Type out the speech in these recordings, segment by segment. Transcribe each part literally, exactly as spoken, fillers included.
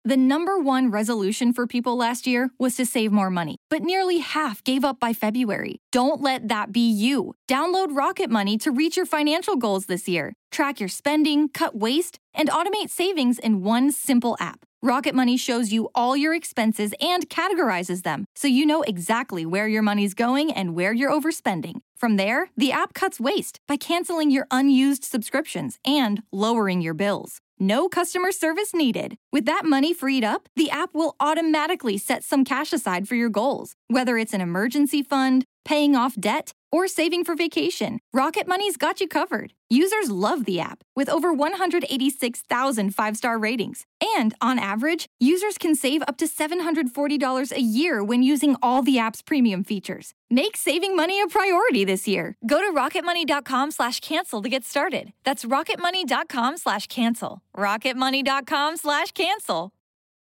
The number one resolution for people last year was to save more money, but nearly half gave up by February. Don't let that be you. Download Rocket Money to reach your financial goals this year. Track your spending, cut waste, and automate savings in one simple app. Rocket Money shows you all your expenses and categorizes them, so you know exactly where your money's going and where you're overspending. From there, the app cuts waste by canceling your unused subscriptions and lowering your bills. No customer service needed. With that money freed up, the app will automatically set some cash aside for your goals. Whether it's an emergency fund, paying off debt, or saving for vacation, Rocket Money's got you covered. Users love the app, with over one hundred eighty-six thousand five-star ratings. And on average, users can save up to seven hundred forty dollars a year when using all the app's premium features. Make saving money a priority this year. Go to rocketmoney.com slash cancel to get started. That's rocketmoney.com slash cancel. rocketmoney.com slash cancel.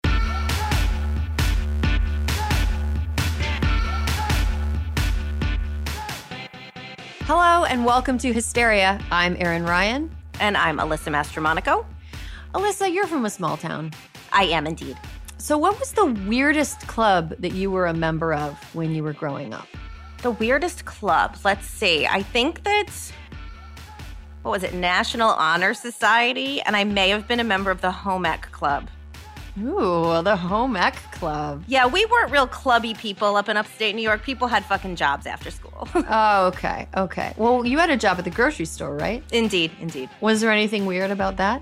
Hello and welcome to Hysteria. I'm Erin Ryan. And I'm Alyssa Mastromonaco. Alyssa, you're from a small town. I am indeed. So what was the weirdest club that you were a member of when you were growing up? The weirdest club? Let's see. I think that, what was it, National Honor Society? And I may have been a member of the Home Ec Club. Ooh, the Home Ec Club. Yeah, we weren't real clubby people up in upstate New York. People had fucking jobs after school. Oh, okay, okay. Well, you had a job at the grocery store, right? Indeed, indeed. Was there anything weird about that?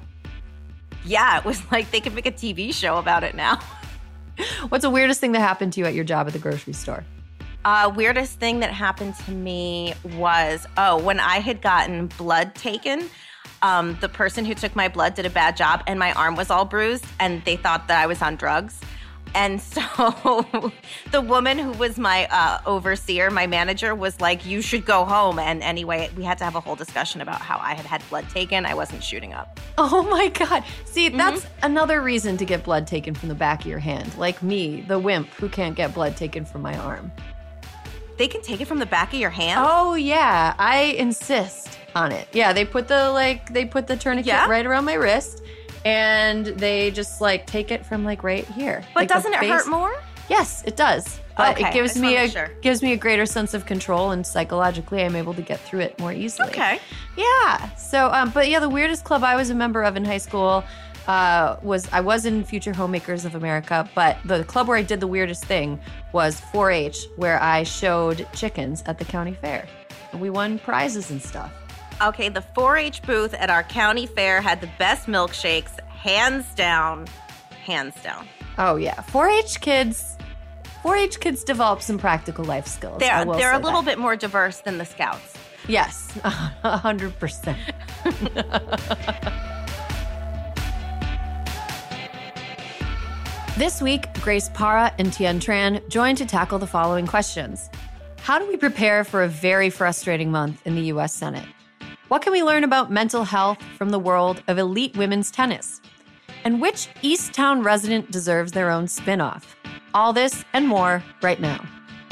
Yeah, it was like they could make a T V show about it now. What's the weirdest thing that happened to you at your job at the grocery store? Uh, weirdest thing that happened to me was, oh, when I had gotten blood taken, um, the person who took my blood did a bad job and my arm was all bruised and they thought that I was on drugs. And so the woman who was my uh, overseer, my manager, was like, you should go home. And anyway, we had to have a whole discussion about how I had had blood taken. I wasn't shooting up. Oh my God. See, Mm-hmm. that's another reason to get blood taken from the back of your hand. Like me, the wimp who can't get blood taken from my arm. They can take it from the back of your hand? Oh yeah, I insist on it. Yeah, they put the like they put the tourniquet Yeah? right around my wrist, and they just like take it from like right here. But Like, the doesn't it base- hurt more? Yes, it does. But Okay, it I gives just me wanna a make sure. gives me a greater sense of control, and psychologically, I'm able to get through it more easily. Okay. Yeah. So, um, but yeah, the weirdest club I was a member of in high school uh, was I was in Future Homemakers of America, but the club where I did the weirdest thing was four H, where I showed chickens at the county fair. And we won prizes and stuff. Okay, the four H booth at our county fair had the best milkshakes, hands down, hands down. Oh yeah, four H kids. four H kids develop some practical life skills. I They're, will they're a say little that. bit more diverse than the Scouts. Yes, a hundred percent. This week, Grace Parra and Tien Tran joined to tackle the following questions. How do we prepare for a very frustrating month in the U S Senate? What can we learn about mental health from the world of elite women's tennis? And which Easttown resident deserves their own spin-off? All this and more right now.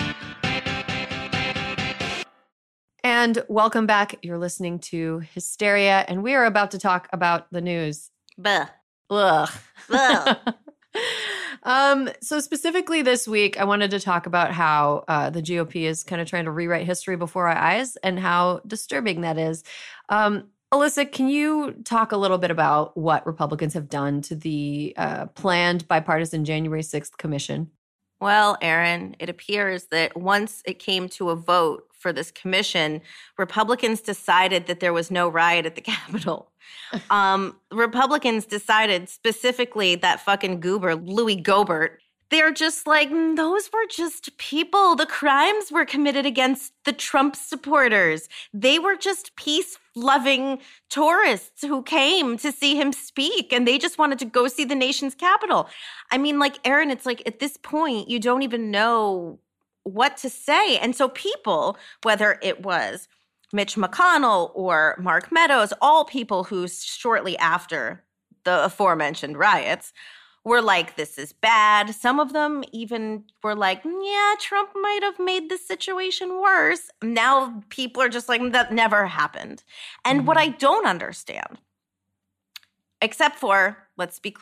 And welcome back. You're listening to Hysteria, and we are about to talk about the news. Buh. Ugh. Buh. um, so specifically this week, I wanted to talk about how uh, the G O P is kind of trying to rewrite history before our eyes and how disturbing that is. Um, Alyssa, can you talk a little bit about what Republicans have done to the uh, planned bipartisan January sixth commission? Well, Erin, it appears that once it came to a vote for this commission, Republicans decided that there was no riot at the Capitol. Um, Republicans decided specifically that fucking goober, Louis Gohmert, they're just like, "Mm, those were just people. The crimes were committed against the Trump supporters. They were just peace-loving tourists who came to see him speak, and they just wanted to go see the nation's capital." I mean, like, Erin, it's like at this point, you don't even know what to say. And so people, whether it was Mitch McConnell or Mark Meadows, all people who shortly after the aforementioned riots were like, this is bad. Some of them even were like, yeah, Trump might have made this situation worse. Now people are just like, that never happened. And Mm-hmm. what I don't understand, except for, let's be clear,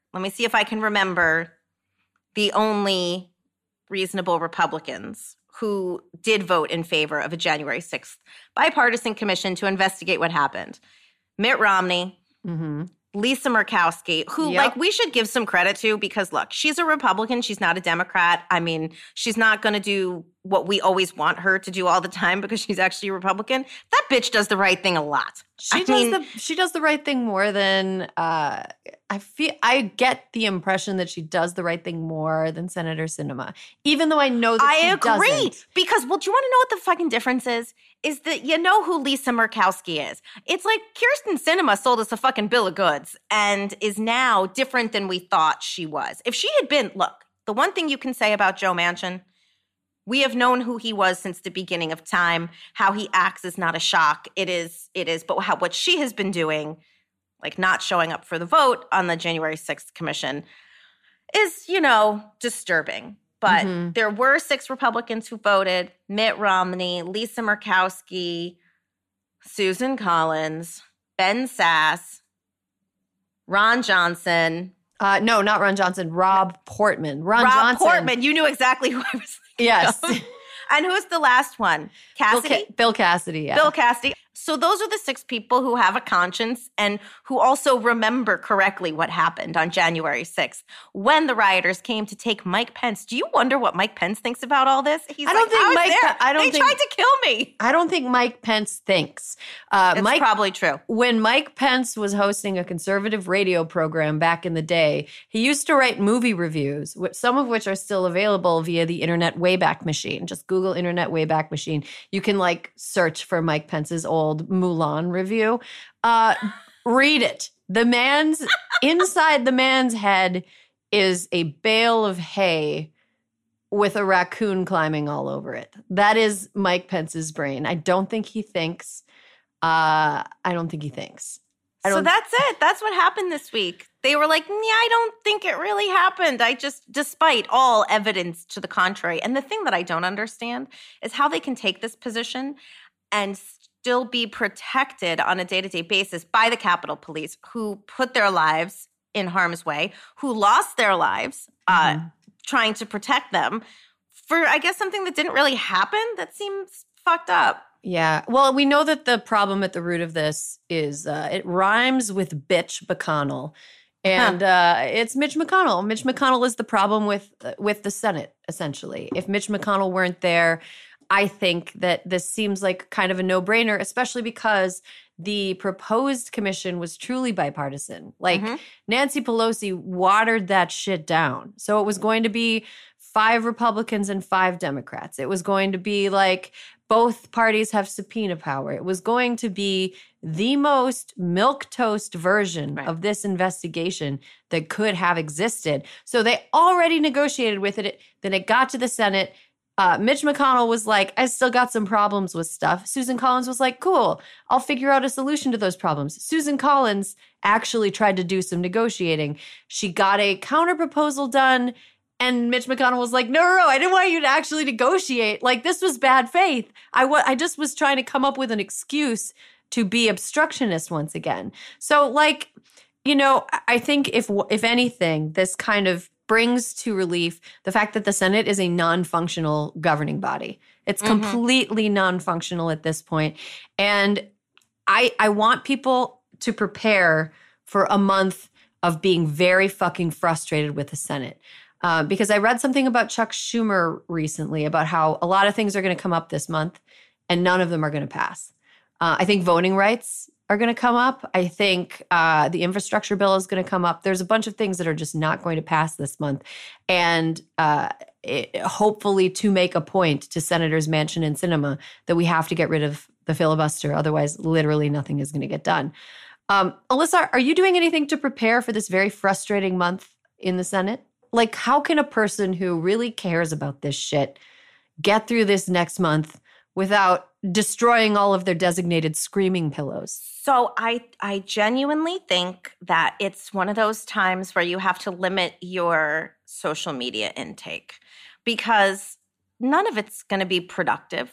let me see if I can remember the only reasonable Republicans who did vote in favor of a January sixth bipartisan commission to investigate what happened. Mitt Romney, mm-hmm. Lisa Murkowski, who, yep. like, we should give some credit to because, look, she's a Republican. She's not a Democrat. I mean, she's not going to do what we always want her to do all the time because she's actually a Republican. That bitch does the right thing a lot. She I does mean, the she does the right thing more than uh, I feel. I get the impression that she does the right thing more than Senator Sinema, even though I know that I she agree doesn't. Because, well, do you want to know what the fucking difference is? Is that you know who Lisa Murkowski is? It's like Kyrsten Sinema sold us a fucking bill of goods and is now different than we thought she was. If she had been, look, the one thing you can say about Joe Manchin. We have known who he was since the beginning of time. How he acts is not a shock. It is, it is. But how what she has been doing, like not showing up for the vote on the January sixth commission, is, you know, disturbing. But mm-hmm. there were six Republicans who voted: Mitt Romney, Lisa Murkowski, Susan Collins, Ben Sasse, Ron Johnson. Uh, no, not Ron Johnson. Rob Portman. Ron Rob Johnson. Portman. You knew exactly who I was thinking Yes. of. And who's the last one? Cassidy? Bill, Ca- Bill Cassidy, yeah. Bill Cassidy. So those are the six people who have a conscience and who also remember correctly what happened on January sixth when the rioters came to take Mike Pence. Do you wonder what Mike Pence thinks about all this? He's I don't like, think I was Mike. there. I don't they think, tried to kill me. I don't think Mike Pence thinks. Uh, It's Mike, probably true. When Mike Pence was hosting a conservative radio program back in the day, he used to write movie reviews, some of which are still available via the Internet Wayback Machine. Just Google Internet Wayback Machine. You can like search for Mike Pence's old Mulan review. Uh, read it. The man's inside the man's head is a bale of hay with a raccoon climbing all over it. That is Mike Pence's brain. I don't think he thinks. Uh, I don't think he thinks. I don't So that's it. That's what happened this week. They were like, yeah, I don't think it really happened. I just, despite all evidence to the contrary. And the thing that I don't understand is how they can take this position and still be protected on a day-to-day basis by the Capitol Police, who put their lives in harm's way, who lost their lives uh, mm-hmm. trying to protect them for, I guess, something that didn't really happen. That seems fucked up. Yeah. Well, we know that the problem at the root of this is uh, it rhymes with bitch McConnell. And huh. uh, it's Mitch McConnell. Mitch McConnell is the problem with uh, with the Senate, essentially. If Mitch McConnell weren't there, I think that this seems like kind of a no-brainer, especially because the proposed commission was truly bipartisan. Like, mm-hmm. Nancy Pelosi watered that shit down. So it was going to be five Republicans and five Democrats. It was going to be like both parties have subpoena power. It was going to be the most milquetoast version right. of this investigation that could have existed. So they already negotiated with it. Then it got to the Senate. Uh, Mitch McConnell was like, I still got some problems with stuff. Susan Collins was like, cool, I'll figure out a solution to those problems. Susan Collins actually tried to do some negotiating. She got a counterproposal done. And Mitch McConnell was like, no, no, no, I didn't want you to actually negotiate. Like, this was bad faith. I, w- I just was trying to come up with an excuse to be obstructionist once again. So, like, you know, I think if if anything, this kind of brings to relief the fact that the Senate is a non-functional governing body. It's mm-hmm. completely non-functional at this point. And I I want people to prepare for a month of being very fucking frustrated with the Senate. Uh, because I read something about Chuck Schumer recently about how a lot of things are going to come up this month and none of them are going to pass. Uh, I think voting rights are going to come up. I think uh, the infrastructure bill is going to come up. There's a bunch of things that are just not going to pass this month. And uh, it, hopefully to make a point to Senators Manchin and Sinema that we have to get rid of the filibuster. Otherwise, literally nothing is going to get done. Um, Alyssa, are you doing anything to prepare for this very frustrating month in the Senate? Like, how can a person who really cares about this shit get through this next month without destroying all of their designated screaming pillows? So I I genuinely think that it's one of those times where you have to limit your social media intake because none of it's going to be productive.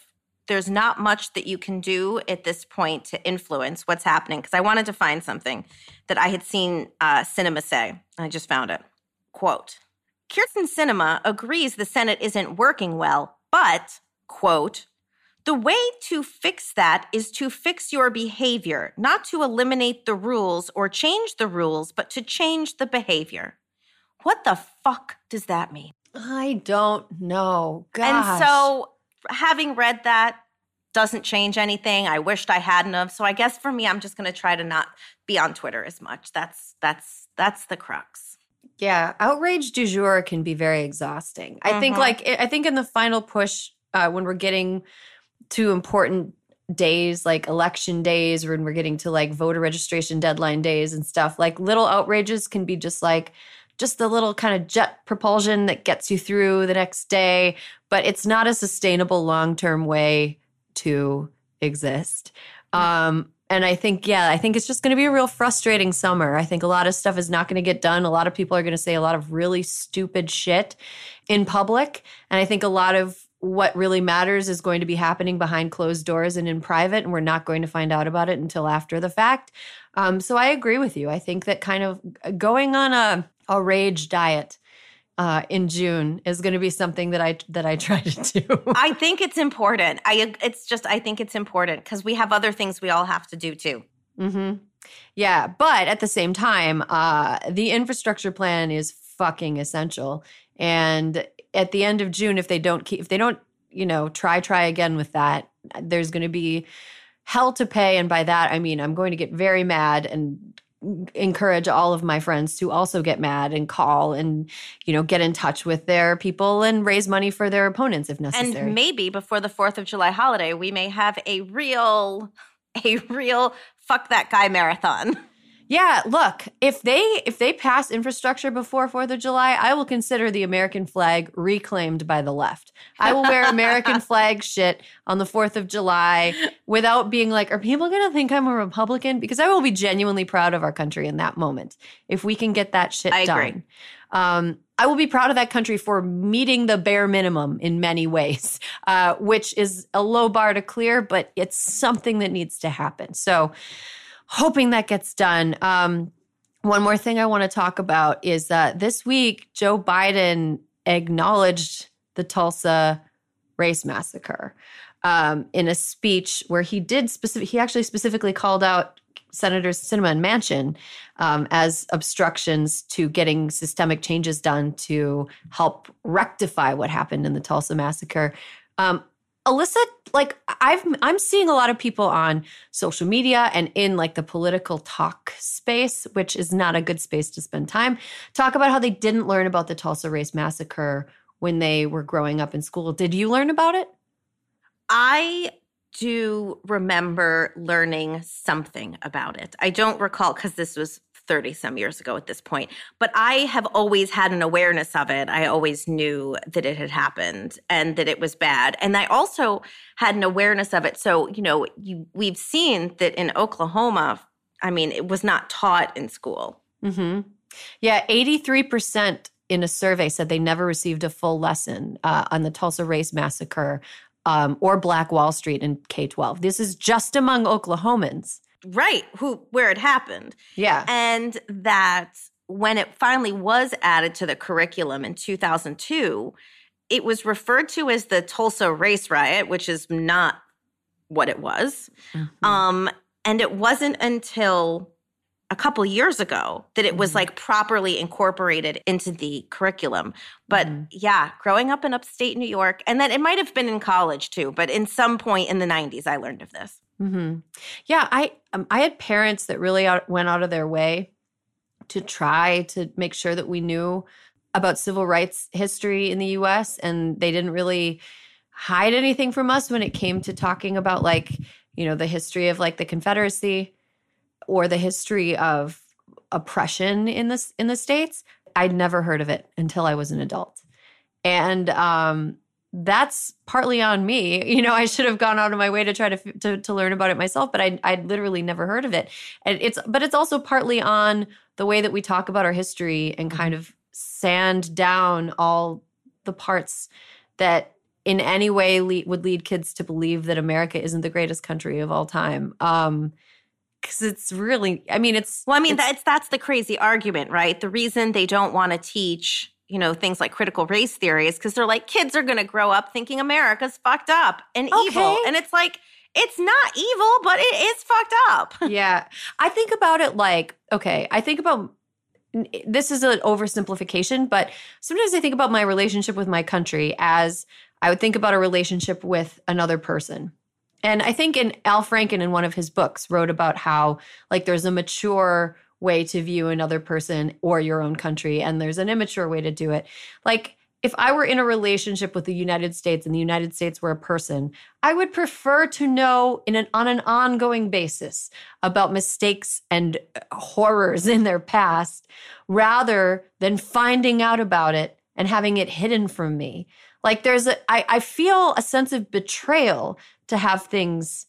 there's not much that you can do at this point to influence what's happening. Because I wanted to find something that I had seen uh, Sinema say. I just found it. Quote, Kyrsten Sinema agrees the Senate isn't working well, but, quote, the way to fix that is to fix your behavior, not to eliminate the rules or change the rules, but to change the behavior. What the fuck does that mean? I don't know. Gosh. And so having read that doesn't change anything. I wished I hadn't have. So I guess for me, I'm just going to try to not be on Twitter as much. That's that's that's the crux. Yeah, outrage du jour can be very exhausting. I Mm-hmm. think like I think in the final push uh, when we're getting to important days like election days, or when we're getting to like voter registration deadline days and stuff, like little outrages can be just like just the little kind of jet propulsion that gets you through the next day, but it's not a sustainable long-term way to exist. Um, and I think, yeah, I think it's just going to be a real frustrating summer. I think a lot of stuff is not going to get done. A lot of people are going to say a lot of really stupid shit in public. And I think a lot of what really matters is going to be happening behind closed doors and in private, and we're not going to find out about it until after the fact. Um, so I agree with you. I think that kind of going on a, a rage diet uh, in June is going to be something that I that I try to do. I think it's important. I it's just I think it's important because we have other things we all have to do too. Mm-hmm. Yeah, but at the same time, uh, the infrastructure plan is fucking essential. And at the end of June, if they don't keep, if they don't, you know, try try again with that, there's going to be hell to pay. And by that, I mean I'm going to get very mad and encourage all of my friends to also get mad and call and, you know, get in touch with their people and raise money for their opponents if necessary. And maybe before the fourth of July holiday, we may have a real, a real fuck that guy marathon. Yeah, look, if they if they pass infrastructure before fourth of July, I will consider the American flag reclaimed by the left. I will wear American flag shit on the fourth of July without being like, are people going to think I'm a Republican? Because I will be genuinely proud of our country in that moment if we can get that shit I done. agree. Um, I will be proud of that country for meeting the bare minimum in many ways, uh, which is a low bar to clear, but it's something that needs to happen. So hoping that gets done. Um, one more thing I want to talk about is that this week, Joe Biden acknowledged the Tulsa race massacre um, in a speech where he did specific. He actually specifically called out Senators Sinema and Manchin um, as obstructions to getting systemic changes done to help rectify what happened in the Tulsa massacre. Um, Alyssa, like I've, I'm seeing a lot of people on social media and in like the political talk space, which is not a good space to spend time, talk about how they didn't learn about the Tulsa race massacre when they were growing up in school. Did you learn about it? I do remember learning something about it. I don't recall because this was thirty some years ago at this point, but I have always had an awareness of it. I always knew that it had happened and that it was bad. And I also had an awareness of it. So, you know, you, we've seen that in Oklahoma, I mean, it was not taught in school. Mm-hmm. Yeah, eighty-three percent in a survey said they never received a full lesson uh, on the Tulsa race massacre um, or Black Wall Street in K twelve. This is just among Oklahomans. Right, who where it happened. Yeah. And that when it finally was added to the curriculum in two thousand two, it was referred to as the Tulsa Race Riot, which is not what it was. Mm-hmm. Um, and it wasn't until a couple years ago that it was mm-hmm. like properly incorporated into the curriculum. But mm-hmm. yeah, growing up in upstate New York, and then it might have been in college too, but in some point in the nineties, I learned of this. Mm-hmm. Yeah, I um, I had parents that really out, went out of their way to try to make sure that we knew about civil rights history in the U S, and they didn't really hide anything from us when it came to talking about like, you know, the history of like the Confederacy or the history of oppression in this in the States. I'd never heard of it until I was an adult. And um that's partly on me. You know, I should have gone out of my way to try to to, to learn about it myself, but I I'd literally never heard of it. And it's but it's also partly on the way that we talk about our history and kind of sand down all the parts that in any way le- would lead kids to believe that America isn't the greatest country of all time. Um, because it's really, I mean, it's well, I mean, it's, that's that's the crazy argument, right? The reason they don't want to teach, you know, things like critical race theory is because they're like, kids are going to grow up thinking America's fucked up and Okay. evil, and it's like, it's not evil, but it is fucked up. Yeah. I think about it like, okay, I think about, this is an oversimplification, but sometimes I think about my relationship with my country as I would think about a relationship with another person. And I think in Al Franken, in one of his books, wrote about how like there's a mature way to view another person or your own country, and there's an immature way to do it. Like, if I were in a relationship with the United States and the United States were a person, I would prefer to know in an, on an ongoing basis about mistakes and horrors in their past rather than finding out about it and having it hidden from me. Like there's a, I, I feel a sense of betrayal to have things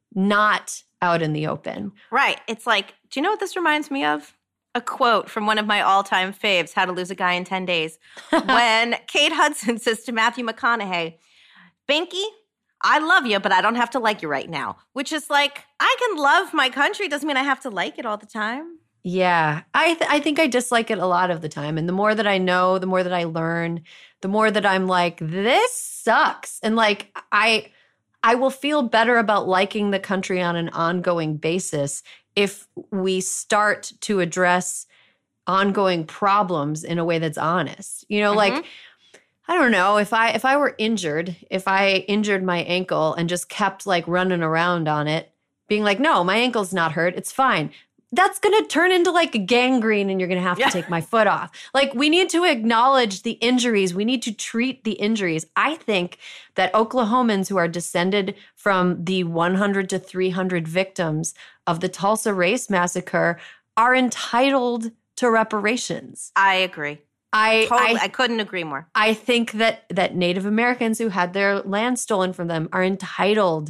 not out in the open. Right. It's like, do you know what this reminds me of? A quote from one of my all-time faves, How to Lose a Guy in ten days, when Kate Hudson says to Matthew McConaughey, Binky, I love you, but I don't have to like you right now, which is like, I can love my country. Doesn't mean I have to like it all the time. Yeah, I th- I think I dislike it a lot of the time. And the more that I know, the more that I learn, the more that I'm like, this sucks. And like, I I will feel better about liking the country on an ongoing basis if we start to address ongoing problems in a way that's honest. You know, mm-hmm. like, I don't know, if I if I were injured, if I injured my ankle and just kept like running around on it, being like, no, my ankle's not hurt, it's fine. That's going to turn into like a gangrene and you're going to have to yeah. take my foot off. Like, we need to acknowledge the injuries. We need to treat the injuries. I think that Oklahomans who are descended from the one hundred to three hundred victims of the Tulsa Race Massacre are entitled to reparations. I agree. I, totally, I, I couldn't agree more. I think that that Native Americans who had their land stolen from them are entitled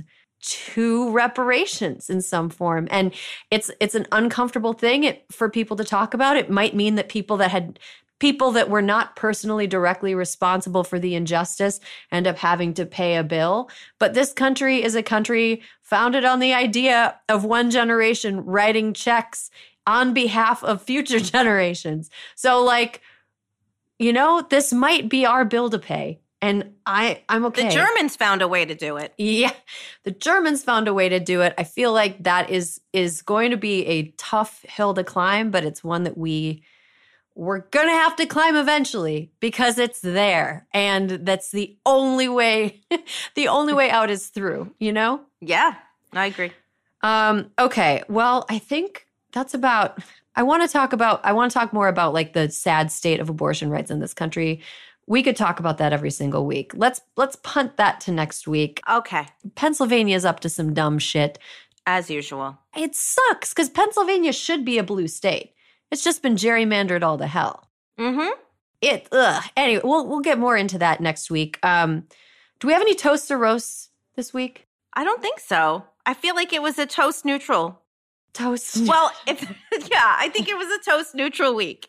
to reparations in some form. And it's it's an uncomfortable thing it, for people to talk about. It might mean that people that had people that were not personally directly responsible for the injustice end up having to pay a bill. But this country is a country founded on the idea of one generation writing checks on behalf of future generations. So like, you know, this might be our bill to pay. And I, I'm okay. The Germans found a way to do it. Yeah, the Germans found a way to do it. I feel like that is is going to be a tough hill to climb, but it's one that we, we're going to have to climb eventually because it's there. And that's the only way, the only way out is through, you know? Yeah, I agree. Um, okay, well, I think that's about, I want to talk about, I want to talk more about like the sad state of abortion rights in this country. We could talk about that every single week. Let's let's punt that to next week. Okay. Pennsylvania's up to some dumb shit. As usual. It sucks because Pennsylvania should be a blue state. It's just been gerrymandered all to hell. Mm-hmm. It, ugh. Anyway, we'll we'll get more into that next week. Um, do we have any toasts or roasts this week? I don't think so. I feel like it was a toast neutral. Toast. Well, if, yeah, I think it was a toast neutral week.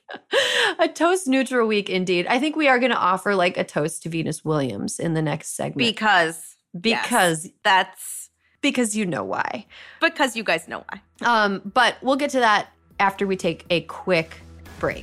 A toast neutral week, indeed. I think we are going to offer like a toast to Venus Williams in the next segment. Because. Because. Yes, that's. Because you know why. Because you guys know why. Um, but we'll get to that after we take a quick break.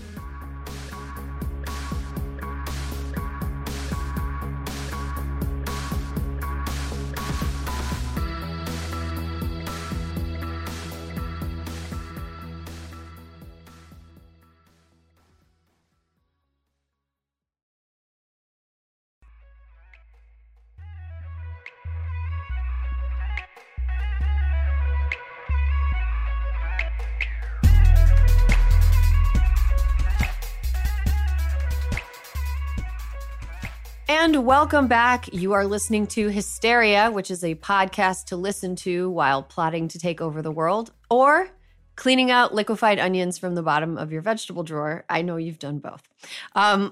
And welcome back. You are listening to Hysteria, which is a podcast to listen to while plotting to take over the world, or cleaning out liquefied onions from the bottom of your vegetable drawer. I know you've done both. Um,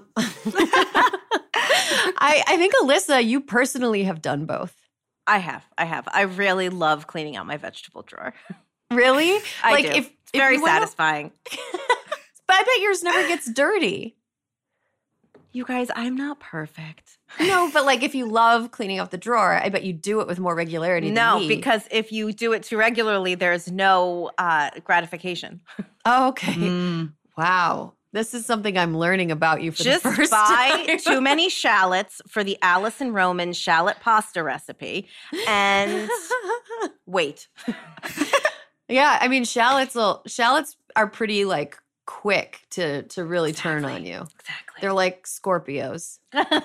I, I think, Alyssa, you personally have done both. I have. I have. I really love cleaning out my vegetable drawer. Really? I like do. If, it's if very you wanna... satisfying. But I bet yours never gets dirty. You guys, I'm not perfect. No, but like if you love cleaning out the drawer, I bet you do it with more regularity no, than me. Because if you do it too regularly, there's no uh, gratification. Oh, okay. Mm. Wow. This is something I'm learning about you for Just the first buy time. too many shallots for the Alison Roman shallot pasta recipe and wait. Yeah, I mean shallots will shallots are pretty like quick to to really Exactly. turn on you. Exactly. They're like Scorpios.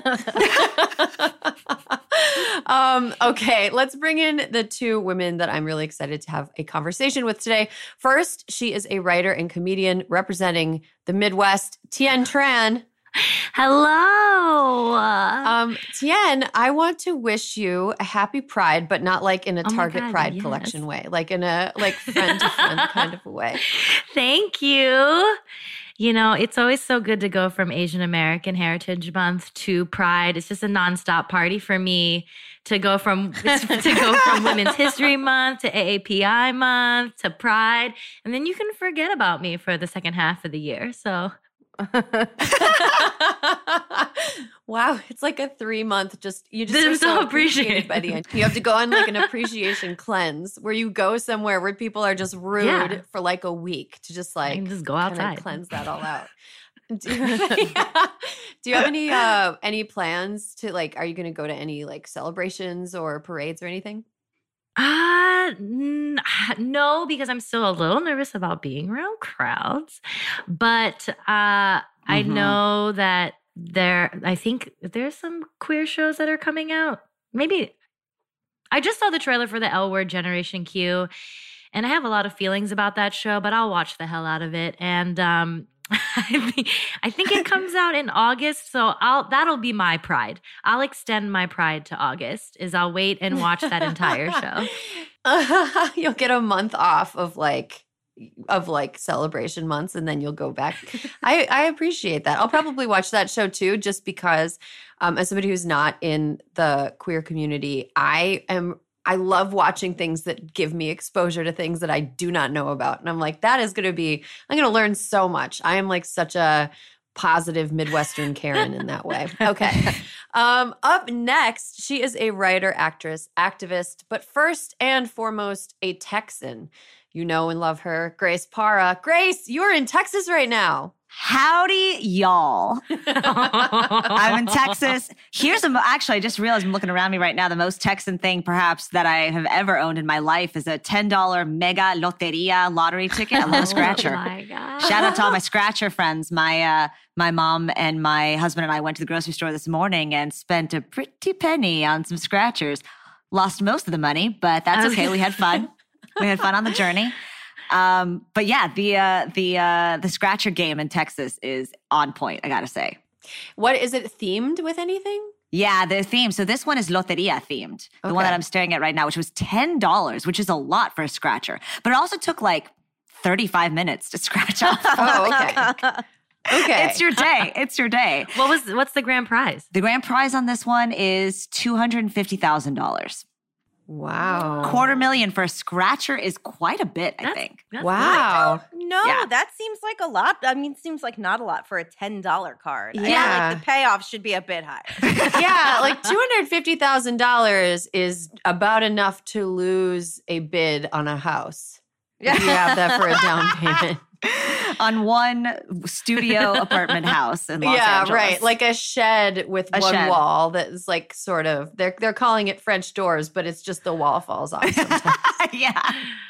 um, okay, let's bring in the two women that I'm really excited to have a conversation with today. First, she is a writer and comedian representing the Midwest, Tien Tran. Hello. Um, Tien, I want to wish you a happy Pride, but not like in a Oh my Target God, Pride yes. collection way, like in a like friend to friend kind of a way. Thank you. You know, it's always so good to go from Asian American Heritage Month to Pride. It's just a nonstop party for me to go from to go from Women's History Month to A A P I Month to Pride, and then you can forget about me for the second half of the year. So. Wow, it's like a three month just you just I'm are so so appreciated by the end. You have to go on like an appreciation cleanse where you go somewhere where people are just rude Yeah. for like a week to just like I can just go kinda outside. cleanse that all out. Do you, yeah. Do you have any uh any plans to like are you going to go to any like celebrations or parades or anything? Uh, n- no, because I'm still a little nervous about being around crowds. But uh, I Mhm. know that there, I think there's some queer shows that are coming out. Maybe I just saw the trailer for the L Word Generation Q, and I have a lot of feelings about that show, but I'll watch the hell out of it. And um, I think I think it comes out in August, so I'll that'll be my Pride. I'll extend my Pride to August. Is I'll wait and watch that entire show. Uh, you'll get a month off of like of like celebration months and then you'll go back. I, I appreciate that. I'll probably watch that show too, just because um, as somebody who's not in the queer community, I am I love watching things that give me exposure to things that I do not know about. And I'm like, that is going to be, I'm going to learn so much. I am like such a positive Midwestern Karen in that way. Okay. Um, up next, she is a writer, actress, activist, but first and foremost, a Texan. You know and love her, Grace Parra. Grace, you're in Texas right now. Howdy, y'all. I'm in Texas. Here's a, actually, I just realized I'm looking around me right now. The most Texan thing perhaps that I have ever owned in my life is a ten dollar mega loteria lottery ticket. I love a scratcher. Oh my God. Shout out to all my scratcher friends. My uh, my mom and my husband and I went to the grocery store this morning and spent a pretty penny on some scratchers. Lost most of the money, but that's okay. We had fun. We had fun on the journey. Um, but yeah, the uh, the uh, the scratcher game in Texas is on point, I gotta say. What is it themed with anything? Yeah, the theme. So this one is Loteria themed. The Okay. one that I'm staring at right now, which was ten dollars, which is a lot for a scratcher. But it also took like thirty-five minutes to scratch off. Oh, okay. Okay. It's your day. It's your day. What was what's the grand prize? The grand prize on this one is two hundred fifty thousand dollars. Wow. Quarter million for a scratcher is quite a bit, I That's- think. that's Wow. No, Yeah. that seems like a lot. I mean, it seems like not a lot for a ten dollar card. I feel Yeah. like the payoff should be a bit higher. Yeah, like two hundred fifty thousand dollars is about enough to lose a bid on a house. If you have that for a down payment. On one studio apartment house in Los yeah, Angeles. right. Like a shed with A one shed. wall that is like sort of they're they're calling it French doors, but it's just the wall falls off sometimes. yeah.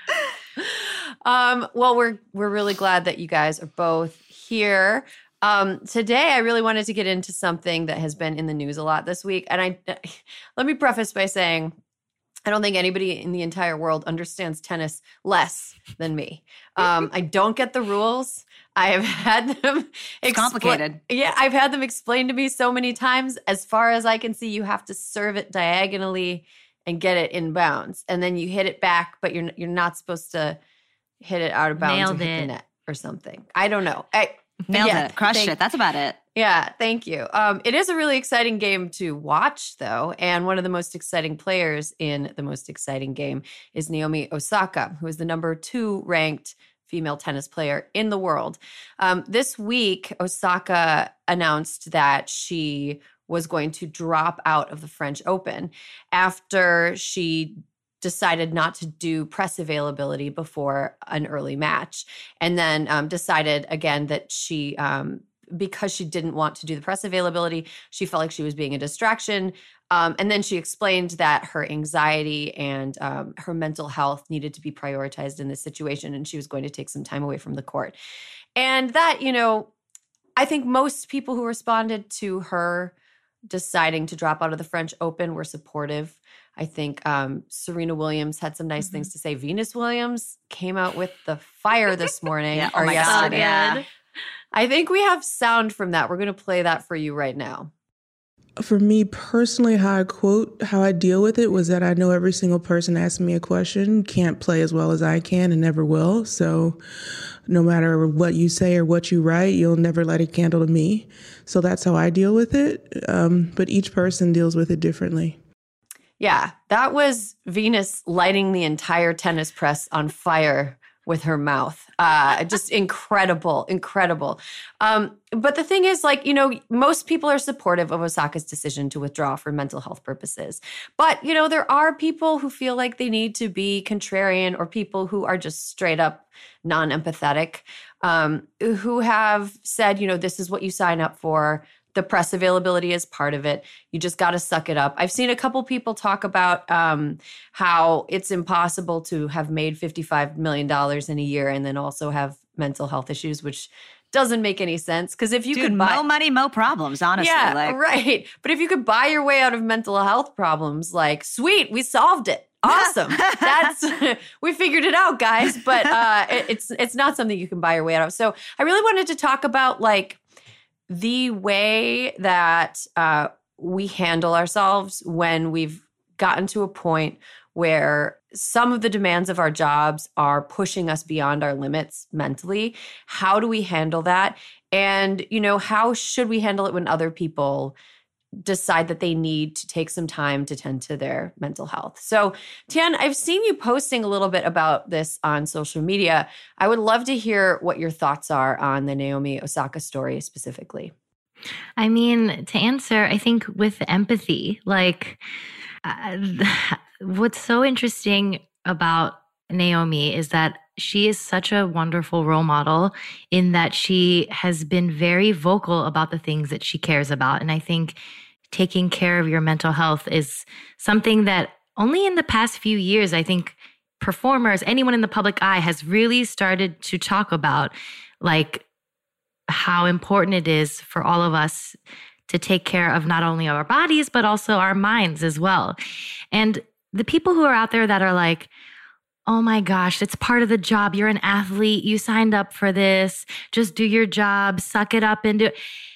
Um, well, we're we're really glad that you guys are both here. Um, today, I really wanted to get into something that has been in the news a lot this week, and I let me preface by saying I don't think anybody in the entire world understands tennis less than me. Um, I don't get the rules. I have had them. It's complicated. Yeah, I've had them explained to me so many times. As far as I can see, you have to serve it diagonally and get it in bounds, and then you hit it back, but you're you're not supposed to hit it out of bounds Nailed and hit the it. net or something. I don't know. I Nailed yeah, it. Crushed thank- it. That's about it. Yeah, thank you. Um, it is a really exciting game to watch, though, and one of the most exciting players in the most exciting game is Naomi Osaka, who is the number two ranked female tennis player in the world. Um, this week, Osaka announced that she was going to drop out of the French Open after she decided not to do press availability before an early match, and then um, decided again that she, um, because she didn't want to do the press availability, she felt like she was being a distraction. Um, and then she explained that her anxiety and um, her mental health needed to be prioritized in this situation, and she was going to take some time away from the court. And that, you know, I think most people who responded to her deciding to drop out of the French Open were supportive. I think um, Serena Williams had some nice mm-hmm. things to say. Venus Williams came out with the fire this morning yeah, or oh yesterday. God, yeah. I think we have sound from that. We're going to play that for you right now. For me personally, how I quote, how I deal with it was that I know every single person asking me a question can't play as well as I can and never will. So no matter what you say or what you write, you'll never light a candle to me. So that's how I deal with it. Um, but each person deals with it differently. Yeah, that was Venus lighting the entire tennis press on fire with her mouth. Uh, just incredible, incredible. Um, but the thing is, like, you know, most people are supportive of Osaka's decision to withdraw for mental health purposes. But, you know, there are people who feel like they need to be contrarian, or people who are just straight up non-empathetic, um, who have said, you know, this is what you sign up for. The press availability is part of it. You just got to suck it up. I've seen a couple people talk about um, how it's impossible to have made fifty-five million dollars in a year and then also have mental health issues, which doesn't make any sense. Because if you Dude, could buy mo money, mo problems, honestly. Yeah, like. right. But if you could buy your way out of mental health problems, like, sweet, we solved it. Awesome. That's we figured it out, guys. But uh, it, it's it's not something you can buy your way out of. So I really wanted to talk about, like, the way that uh, we handle ourselves when we've gotten to a point where some of the demands of our jobs are pushing us beyond our limits mentally. How do we handle that? And, you know, how should we handle it when other people decide that they need to take some time to tend to their mental health? So, Tian, I've seen you posting a little bit about this on social media. I would love to hear what your thoughts are on the Naomi Osaka story specifically. I mean, to answer, I think with empathy, like uh, what's so interesting about Naomi is that she is such a wonderful role model in that she has been very vocal about the things that she cares about. And I think taking care of your mental health is something that only in the past few years, I think performers, anyone in the public eye has really started to talk about, like, how important it is for all of us to take care of not only our bodies, but also our minds as well. And the people who are out there that are like, oh my gosh, it's part of the job. You're an athlete. You signed up for this. Just do your job, suck it up and do it.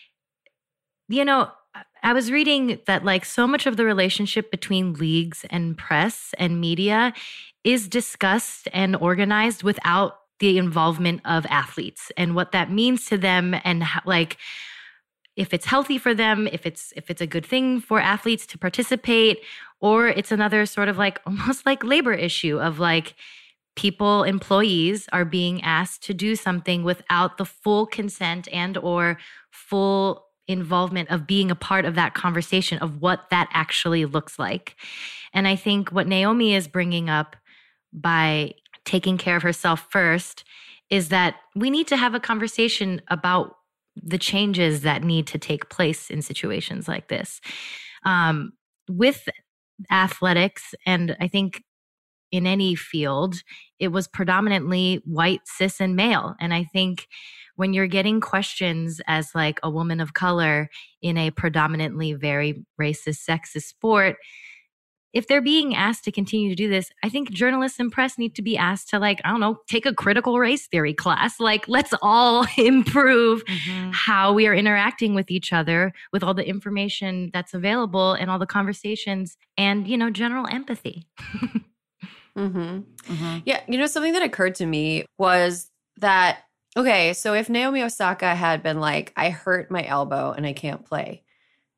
You know, I was reading that, like, so much of the relationship between leagues and press and media is discussed and organized without the involvement of athletes and what that means to them, and how, like, if it's healthy for them, if it's if it's a good thing for athletes to participate, or it's another sort of like almost like labor issue of, like, people, employees are being asked to do something without the full consent and or full involvement of being a part of that conversation of what that actually looks like. And I think what Naomi is bringing up by taking care of herself first is that we need to have a conversation about the changes that need to take place in situations like this. Um, with athletics, and I think in any field, it was predominantly white, cis, and male. And I think when you're getting questions as, like, a woman of color in a predominantly very racist, sexist sport, if they're being asked to continue to do this, I think journalists and press need to be asked to, like, I don't know, take a critical race theory class. Like, let's all improve mm-hmm. how we are interacting with each other with all the information that's available and all the conversations and, you know, general empathy. mm-hmm. Mm-hmm. Yeah. You know, something that occurred to me was that, okay, so if Naomi Osaka had been like, I hurt my elbow and I can't play,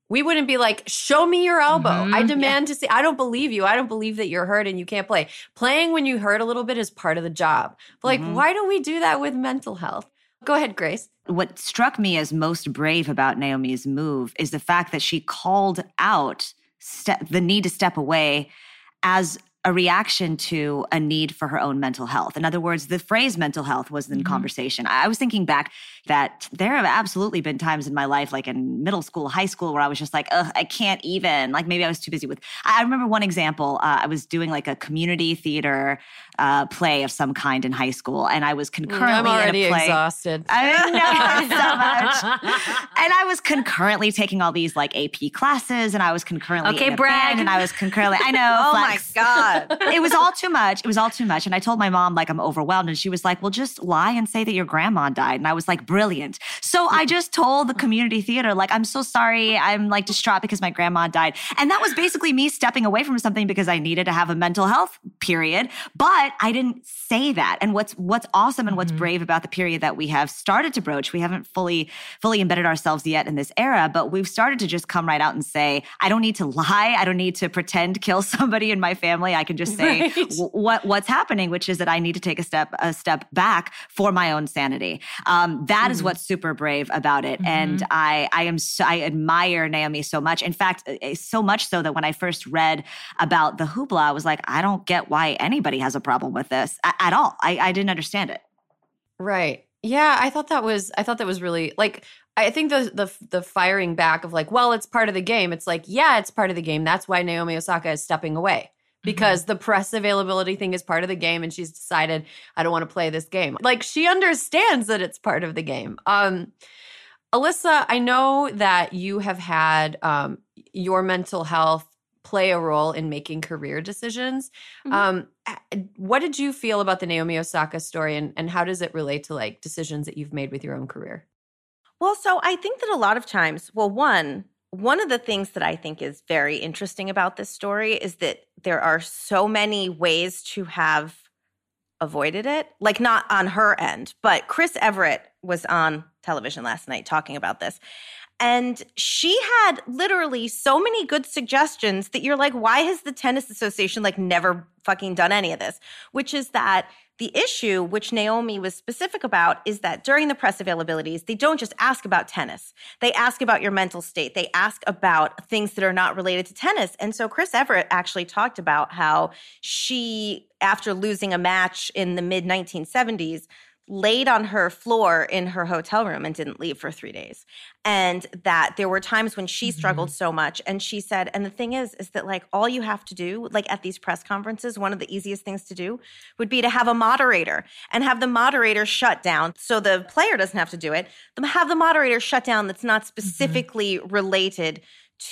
We wouldn't be like, show me your elbow. Mm-hmm. I demand yeah. to see. I don't believe you. I don't believe that you're hurt and you can't play. Playing when you hurt a little bit is part of the job. But like, mm-hmm. why don't we do that with mental health? Go ahead, Grace. What struck me as most brave about Naomi's move is the fact that she called out ste- the need to step away as a reaction to a need for her own mental health. In other words, the phrase mental health was in mm-hmm. conversation. I was thinking back that there have absolutely been times in my life, like in middle school, high school, where I was just like, ugh, I can't even, like maybe I was too busy with, I remember one example, uh, I was doing like a community theater uh, play of some kind in high school, and I was concurrently I'm already in a play. exhausted. I know so much. And I was concurrently taking all these like A P classes, and I was concurrently okay, in a brag. band, and I was concurrently, I know. Oh flex. my God. It was all too much. It was all too much. And I told my mom, like, I'm overwhelmed. And she was like, well, just lie and say that your grandma died. And I was like, brilliant. So I just told the community theater, like, I'm so sorry. I'm like distraught because my grandma died. And that was basically me stepping away from something because I needed to have a mental health period. But I didn't say that. And what's what's awesome and what's mm-hmm. brave about the period that we have started to broach, we haven't fully, fully embedded ourselves yet in this era, but we've started to just come right out and say, I don't need to lie. I don't need to pretend kill somebody in my family. I can just say right. w- what what's happening, which is that I need to take a step a step back for my own sanity. Um, that mm-hmm. is what's super brave about it, mm-hmm. and I I am so, I admire Naomi so much. In fact, so much so that when I first read about the hoopla, I was like, I don't get why anybody has a problem with this at, at all. I, I didn't understand it. Right. Yeah, I thought that was I thought that was really like I think the the the firing back of like, well, it's part of the game. It's like, yeah, it's part of the game. That's why Naomi Osaka is stepping away. Because mm-hmm. the press availability thing is part of the game, and she's decided, I don't want to play this game. Like, she understands that it's part of the game. Um, Alyssa, I know that you have had um, your mental health play a role in making career decisions. Mm-hmm. Um, what did you feel about the Naomi Osaka story, and, and how does it relate to, like, decisions that you've made with your own career? Well, so I think that a lot of times, well, one, One of the things that I think is very interesting about this story is that there are so many ways to have avoided it, like not on her end, but Chris Everett was on television last night talking about this. And she had literally so many good suggestions that you're like, why has the Tennis Association like never fucking done any of this? Which is that the issue, which Naomi was specific about, is that during the press availabilities, they don't just ask about tennis. They ask about your mental state. They ask about things that are not related to tennis. And so Chris Everett actually talked about how she, after losing a match in the mid nineteen seventies, laid on her floor in her hotel room and didn't leave for three days. And that there were times when she struggled mm-hmm. so much. And she said, and the thing is, is that like all you have to do, like at these press conferences, one of the easiest things to do would be to have a moderator and have the moderator shut down. So the player doesn't have to do it. Have the moderator shut down that's not specifically mm-hmm. related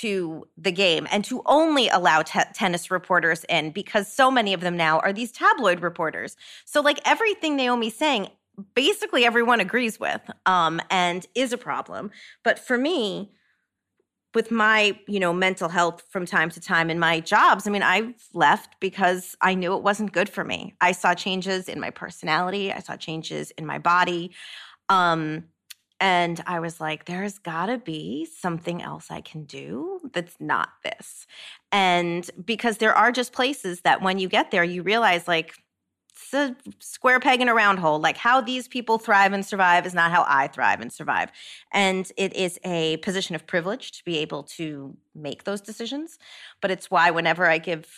to the game, and to only allow te- tennis reporters in, because so many of them now are these tabloid reporters. So like everything Naomi's saying, basically everyone agrees with um, and is a problem. But for me, with my, you know, mental health from time to time in my jobs, I mean, I've left because I knew it wasn't good for me. I saw changes in my personality. I saw changes in my body. Um, and I was like, there's gotta be something else I can do that's not this. And because there are just places that when you get there, you realize like, it's a square peg in a round hole. Like how these people thrive and survive is not how I thrive and survive. And it is a position of privilege to be able to make those decisions. But it's why whenever I give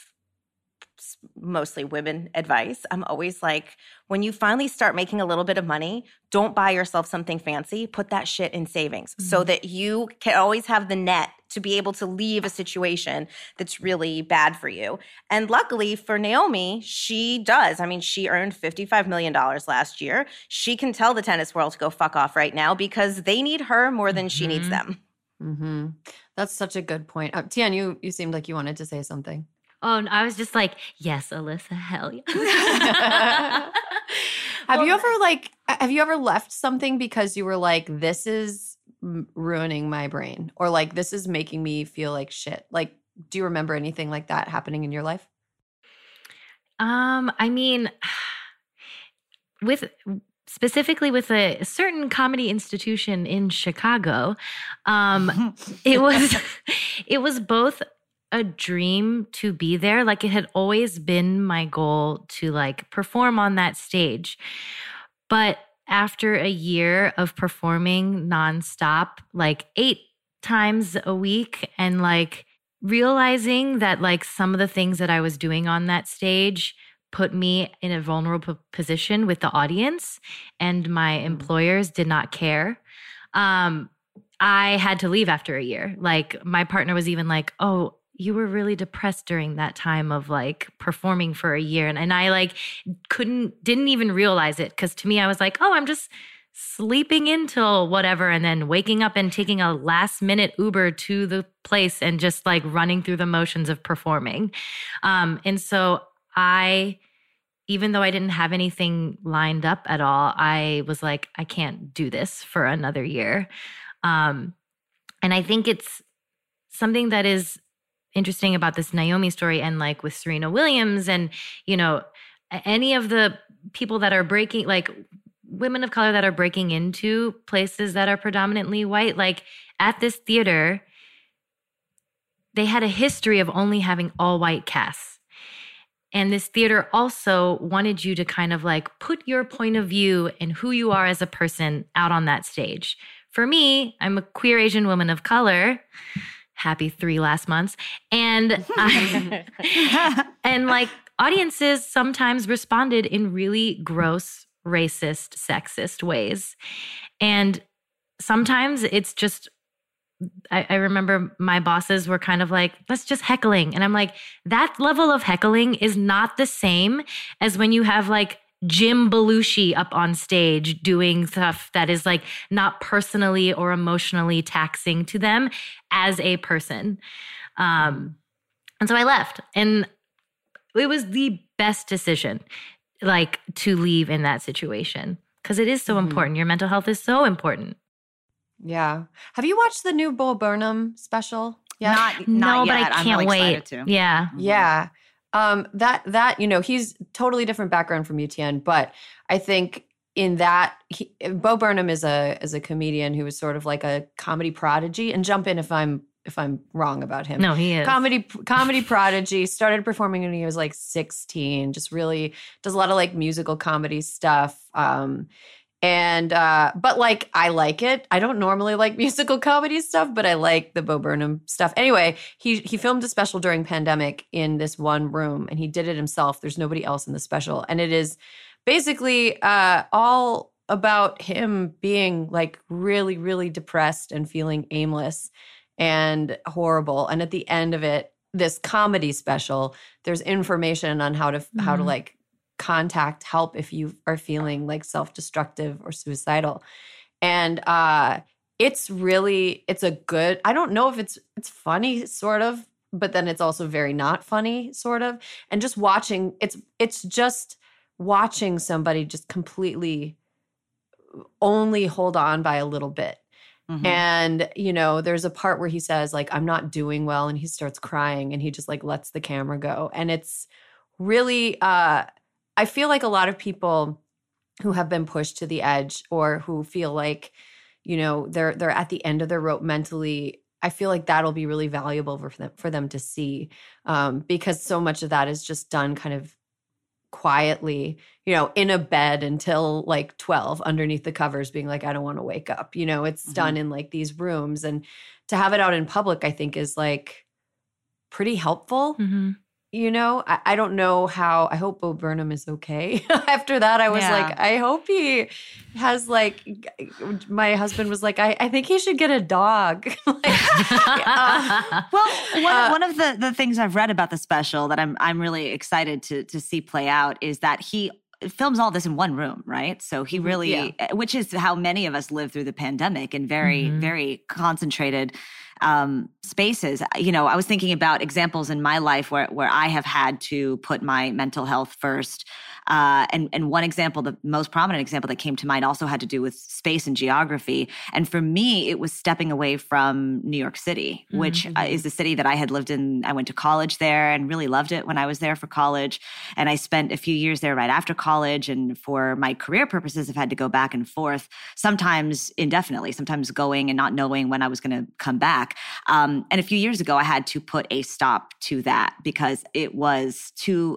mostly women advice, I'm always like, when you finally start making a little bit of money, don't buy yourself something fancy. Put that shit in savings mm-hmm. so that you can always have the net to be able to leave a situation that's really bad for you. And luckily for Naomi, she does. I mean, she earned fifty-five million dollars last year. She can tell the tennis world to go fuck off right now because they need her more than mm-hmm. she needs them. Mm-hmm. That's such a good point. Uh, Tian, you, you seemed like you wanted to say something. Oh, and I was just like, yes, Alyssa, hell yeah. Have well, you ever like, have you ever left something because you were like, this is ruining my brain, or like, this is making me feel like shit? Like, do you remember anything like that happening in your life? Um, I mean, with specifically with a certain comedy institution in Chicago. Um, it was it was both a dream to be there. Like it had always been my goal to like perform on that stage. But after a year of performing nonstop, like eight times a week, and like realizing that like some of the things that I was doing on that stage put me in a vulnerable position with the audience, and my employers did not care. Um, I had to leave after a year. Like my partner was even like, oh, you were really depressed during that time of like performing for a year. And, and I like couldn't, didn't even realize it. Cause to me, I was like, oh, I'm just sleeping in till whatever. And then waking up and taking a last minute Uber to the place and just like running through the motions of performing. Um, and so I, even though I didn't have anything lined up at all, I was like, I can't do this for another year. Um, and I think it's something that is interesting about this Naomi story, and like with Serena Williams and, you know, any of the people that are breaking, like women of color that are breaking into places that are predominantly white, like at this theater, they had a history of only having all white casts. And this theater also wanted you to kind of like put your point of view and who you are as a person out on that stage. For me, I'm a queer Asian woman of color. Happy three last months. And I, and like audiences sometimes responded in really gross, racist, sexist ways. And sometimes it's just, I, I remember my bosses were kind of like, that's just heckling. And I'm like, that level of heckling is not the same as when you have like Jim Belushi up on stage doing stuff that is like not personally or emotionally taxing to them as a person. Um, and so I left, and it was the best decision, like to leave in that situation, because it is so mm-hmm. important. Your mental health is so important. Yeah. Have you watched the new Bo Burnham special? Yeah. Not, not no, yet. but I can't really wait. To. Yeah. Yeah. Um, that, that, you know, he's totally different background from Etienne, but I think in that, he, Bo Burnham is a, is a comedian who is sort of like a comedy prodigy, and jump in if I'm, if I'm wrong about him. No, he is. Comedy, comedy prodigy, started performing when he was like sixteen, just really does a lot of like musical comedy stuff. Um, And, uh, but like, I like it. I don't normally like musical comedy stuff, but I like the Bo Burnham stuff. Anyway, he, he filmed a special during pandemic in this one room, and he did it himself. There's nobody else in the special. And it is basically, uh, all about him being like really, really depressed and feeling aimless and horrible. And at the end of it, this comedy special, there's information on how to, mm-hmm. how to like, contact help if you are feeling like self-destructive or suicidal. And uh it's really it's a good, I don't know if it's it's funny sort of, but then it's also very not funny sort of. And just watching it's it's just watching somebody just completely only hold on by a little bit. Mm-hmm. And, you know, there's a part where he says like, I'm not doing well, and he starts crying, and he just like lets the camera go. And it's really uh I feel like a lot of people who have been pushed to the edge, or who feel like, you know, they're they're at the end of their rope mentally, I feel like that'll be really valuable for them for them to see, um, because so much of that is just done kind of quietly, you know, in a bed until like twelve underneath the covers, being like, I don't want to wake up. You know, it's mm-hmm. done in like these rooms, and to have it out in public, I think is like pretty helpful. Mm-hmm. You know, I, I don't know how, I hope Bo Burnham is okay. After that, I was yeah. like, I hope he has like, my husband was like, I, I think he should get a dog. like, uh, well, one, uh, one of the, the things I've read about the special that I'm I'm really excited to to see play out is that he films all this in one room, right? So he really, yeah. which is how many of us live through the pandemic, in very, mm-hmm. very concentrated um, spaces. You know, I was thinking about examples in my life where, where I have had to put my mental health first. Uh, and, and one example, the most prominent example that came to mind also had to do with space and geography. And for me, it was stepping away from New York City, which mm-hmm. uh, is the city that I had lived in. I went to college there and really loved it when I was there for college. And I spent a few years there right after college. And for my career purposes, I've had to go back and forth, sometimes indefinitely, sometimes going and not knowing when I was going to come back. Um, and a few years ago, I had to put a stop to that because it was too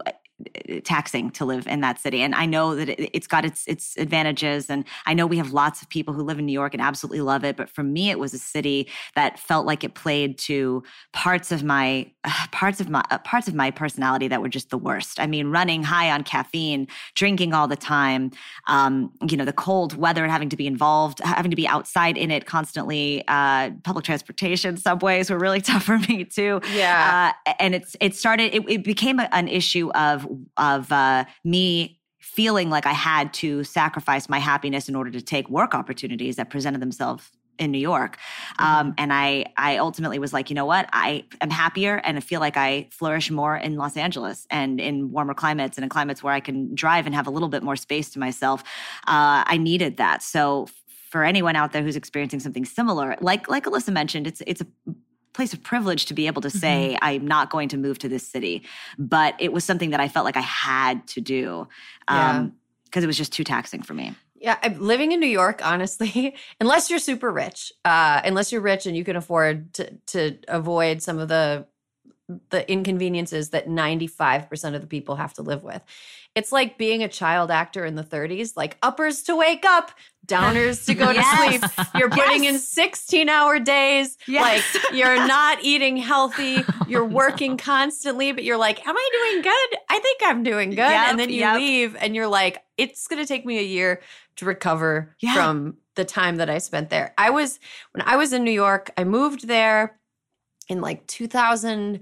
taxing to live in that city. And I know that it, it's got its its advantages. And I know we have lots of people who live in New York and absolutely love it. But for me, it was a city that felt like it played to parts of my uh, parts of my uh, parts of my personality that were just the worst. I mean, running high on caffeine, drinking all the time, um, you know, the cold weather and having to be involved, having to be outside in it constantly. Uh, public transportation, subways were really tough for me too. Yeah, uh, and it's it started. It, it became a, an issue of of uh, me feeling like I had to sacrifice my happiness in order to take work opportunities that presented themselves in New York. Mm-hmm. Um, and I, I ultimately was like, you know what? I am happier and I feel like I flourish more in Los Angeles and in warmer climates and in climates where I can drive and have a little bit more space to myself. Uh, I needed that. So for anyone out there who's experiencing something similar, like, like Alyssa mentioned, it's, it's a place of privilege to be able to say, mm-hmm. I'm not going to move to this city. But it was something that I felt like I had to do because um, yeah. it was just too taxing for me. Yeah, living in New York, honestly, unless you're super rich, uh, unless you're rich and you can afford to to avoid some of the the inconveniences that ninety-five percent of the people have to live with. It's like being a child actor in the thirties, like uppers to wake up, downers to go yes. to sleep. You're putting yes. in sixteen-hour days. Yes. Like, you're not eating healthy. You're working constantly, but you're like, am I doing good? I think I'm doing good. Yep, and then you yep. leave and you're like, it's going to take me a year to recover yeah. from the time that I spent there. I was, when I was in New York, I moved there in like two thousand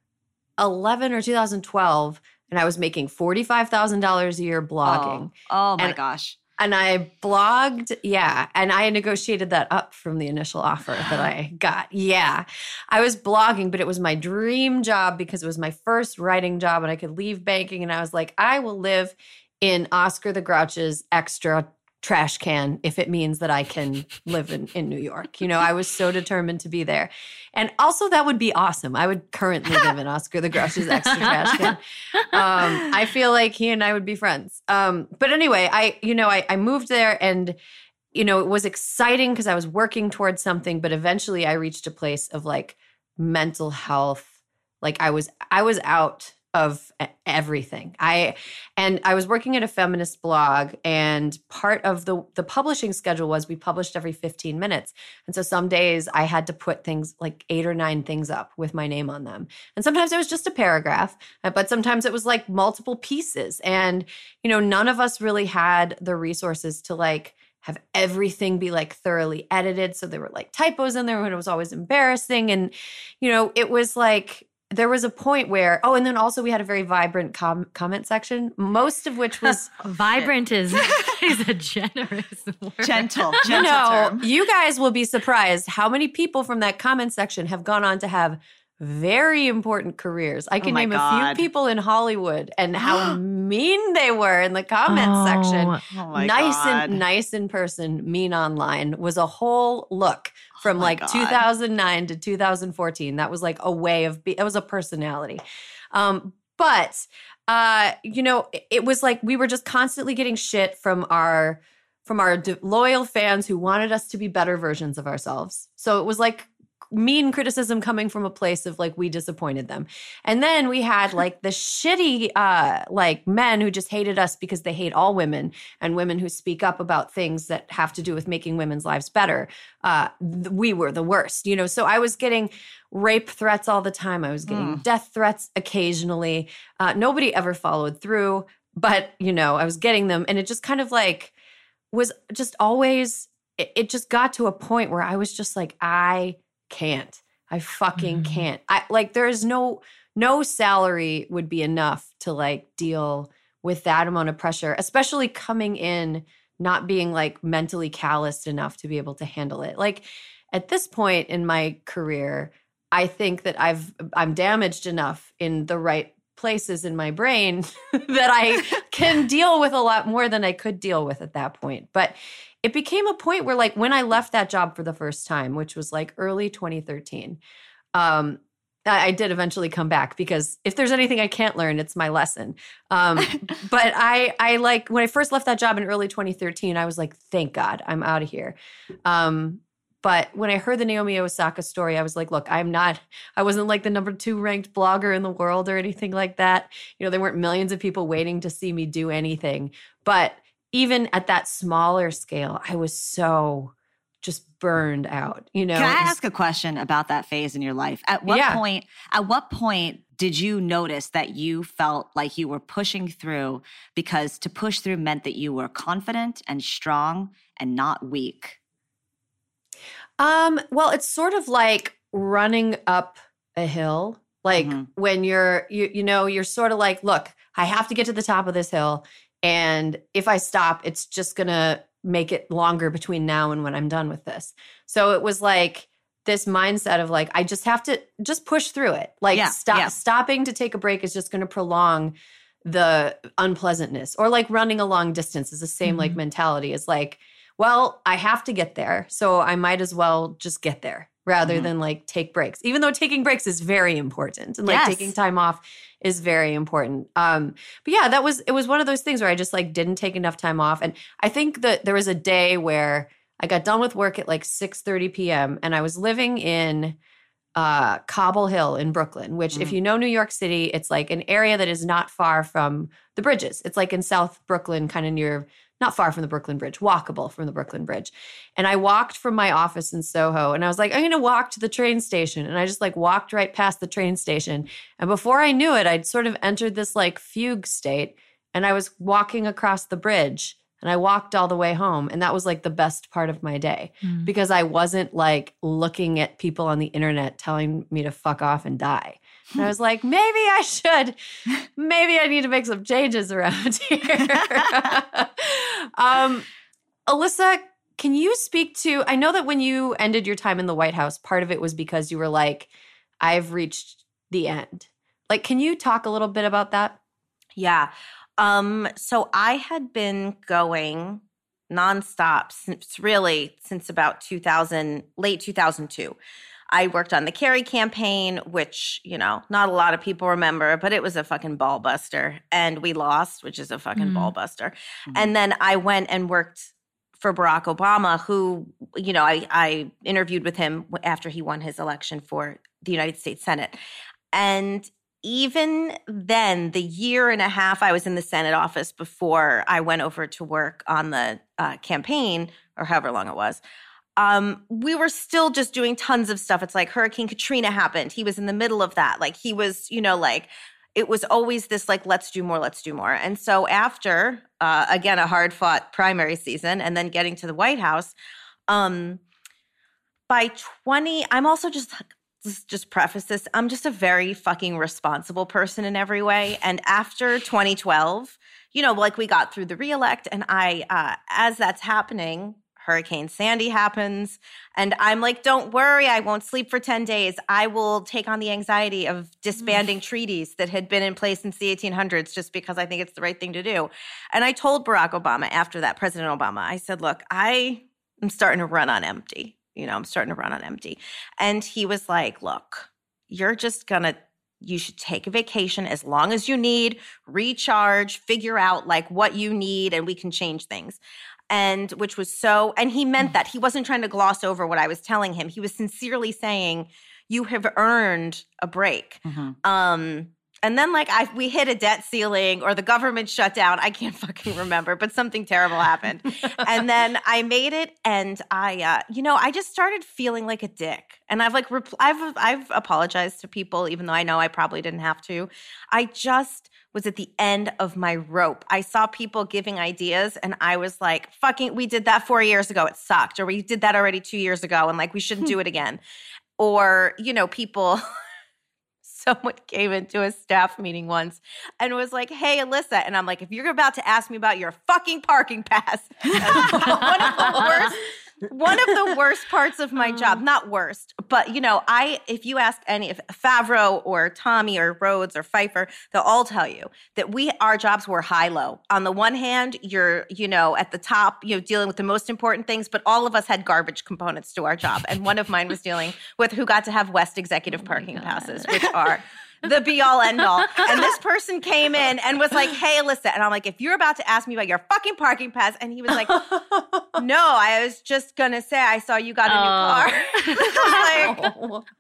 eleven or two thousand twelve, and I was making forty-five thousand dollars a year blogging. Oh, oh my and, gosh. And I blogged, yeah, and I negotiated that up from the initial offer that I got. Yeah, I was blogging, but it was my dream job because it was my first writing job and I could leave banking. And I was like, I will live in Oscar the Grouch's extra trash can if it means that I can live in, in New York. You know, I was so determined to be there. And also that would be awesome. I would currently live in Oscar the Grouch's extra trash can. Um, I feel like he and I would be friends. Um, but anyway, I, you know, I, I moved there and, you know, it was exciting because I was working towards something, but eventually I reached a place of like mental health. Like I was, I was out of everything. I and I was working at a feminist blog, and part of the the publishing schedule was we published every fifteen minutes. And so some days I had to put things like eight or nine things up with my name on them. And sometimes it was just a paragraph, but sometimes it was like multiple pieces. And you know, none of us really had the resources to like have everything be like thoroughly edited. So there were like typos in there and it was always embarrassing. And you know, it was like there was a point where, oh, and then also we had a very vibrant com- comment section, most of which was vibrant is is a generous word. Gentle, gentle you know, term. You guys will be surprised how many people from that comment section have gone on to have very important careers. I can oh name God. a few people in Hollywood and how mean they were in the comment oh. section. Oh my nice God. and nice in person, mean online was a whole look from oh like God. two thousand nine to two thousand fourteen. That was like a way of be- it was a personality. Um, but uh, you know, it, it was like we were just constantly getting shit from our from our de- loyal fans who wanted us to be better versions of ourselves. So it was like mean criticism coming from a place of like we disappointed them. And then we had like the shitty uh like men who just hated us because they hate all women and women who speak up about things that have to do with making women's lives better. Uh th- we were the worst, you know. So I was getting rape threats all the time. I was getting mm. death threats occasionally. Uh nobody ever followed through, but you know, I was getting them, and it just kind of like was just always it, it just got to a point where I was just like, I can't. I fucking mm-hmm. can't. I like there's no no salary would be enough to like deal with that amount of pressure, especially coming in not being like mentally calloused enough to be able to handle it. Like at this point in my career, I think that I've I'm damaged enough in the right places in my brain that I can deal with a lot more than I could deal with at that point. But it became a point where, like, when I left that job for the first time, which was like early twenty thirteen, um, I, I did eventually come back, because if there's anything I can't learn, it's my lesson. Um, but I, I like, when I first left that job in early twenty thirteen, I was like, thank God, I'm out of here. Um, But when I heard the Naomi Osaka story, I was like, look, I'm not, I wasn't like the number two ranked blogger in the world or anything like that. You know, there weren't millions of people waiting to see me do anything. But even at that smaller scale, I was so just burned out, you know. Can I ask a question about that phase in your life? At what Yeah. point, at what point did you notice that you felt like you were pushing through, because to push through meant that you were confident and strong and not weak? Um, well, it's sort of like running up a hill. Like Mhm. when you're, you, you know, you're sort of like, look, I have to get to the top of this hill. And if I stop, it's just going to make it longer between now and when I'm done with this. So it was like this mindset of like, I just have to just push through it. Like Yeah, stop, yeah. stopping to take a break is just going to prolong the unpleasantness. Or like running a long distance is the same like Mhm. mentality. It's like, well, I have to get there, so I might as well just get there rather Mhm. than like take breaks. Even though taking breaks is very important, and like Yes. taking time off is very important. Um, but yeah, that was it was one of those things where I just like didn't take enough time off, and I think that there was a day where I got done with work at like six thirty p.m. and I was living in uh, Cobble Hill in Brooklyn, which if Mhm. you know New York City, it's like an area that is not far from the bridges. It's like in South Brooklyn, kind of near, not far from the Brooklyn Bridge, walkable from the Brooklyn Bridge. And I walked from my office in Soho and I was like, I'm going to walk to the train station. And I just like walked right past the train station. And before I knew it, I'd sort of entered this like fugue state, and I was walking across the bridge. And I walked all the way home. And that was like the best part of my day, Mm. because I wasn't like looking at people on the internet telling me to fuck off and die. And I was like, maybe I should, maybe I need to make some changes around here. um, Alyssa, can you speak to, I know that when you ended your time in the White House, part of it was because you were like, I've reached the end. Like, can you talk a little bit about that? Yeah. Um, so I had been going nonstop since really since about two thousand, late two thousand two. I worked on the Kerry campaign, which, you know, not a lot of people remember, but it was a fucking ball buster. And we lost, which is a fucking Mm. ball buster. Mhm. And then I went and worked for Barack Obama, who, you know, I, I interviewed with him after he won his election for the United States Senate. And even then, the year and a half I was in the Senate office before I went over to work on the uh, campaign, or however long it was, um, we were still just doing tons of stuff. It's like Hurricane Katrina happened. He was in the middle of that. Like he was, you know, like it was always this like, let's do more, let's do more. And so after, uh, again, a hard fought primary season and then getting to the White House, um, by twenty, I'm also just Just, just preface this. I'm just a very fucking responsible person in every way. And after twenty twelve, you know, like we got through the reelect, and I, uh, as that's happening, Hurricane Sandy happens, and I'm like, don't worry, I won't sleep for ten days. I will take on the anxiety of disbanding treaties that had been in place since the eighteen hundreds just because I think it's the right thing to do. And I told Barack Obama after that, President Obama, I said, look, I am starting to run on empty. You know, I'm starting to run on empty. And he was like, look, you're just going to, you should take a vacation as long as you need, recharge, figure out like what you need, and we can change things. And which was so, and he meant that. He wasn't trying to gloss over what I was telling him. He was sincerely saying, you have earned a break. Mhm. Um, and then like I, we hit a debt ceiling or the government shut down. I can't fucking remember, but something terrible happened. And then I made it, and I, uh, you know, I just started feeling like a dick. And I've like, repl- I've, I've apologized to people, even though I know I probably didn't have to. I just was at the end of my rope. I saw people giving ideas, and I was like, fucking, we did that four years ago. It sucked. Or we did that already two years ago, and like, we shouldn't do it again. Or, you know, people... Someone came into a staff meeting once and was like, hey, Alyssa. And I'm like, if you're about to ask me about your fucking parking pass, that's one of the worst One of the worst parts of my job, not worst, but, you know, I, if you ask any, if Favreau or Tommy or Rhodes or Pfeiffer, they'll all tell you that we, our jobs were high-low. On the one hand, you're, you know, at the top, you know, dealing with the most important things, but all of us had garbage components to our job. And one of mine was dealing with who got to have West executive oh parking passes, which are the be-all, end-all. And this person came in and was like, hey, Alyssa. And I'm like, if you're about to ask me about your fucking parking pass. And he was like, no, I was just going to say I saw you got a new car. like, oh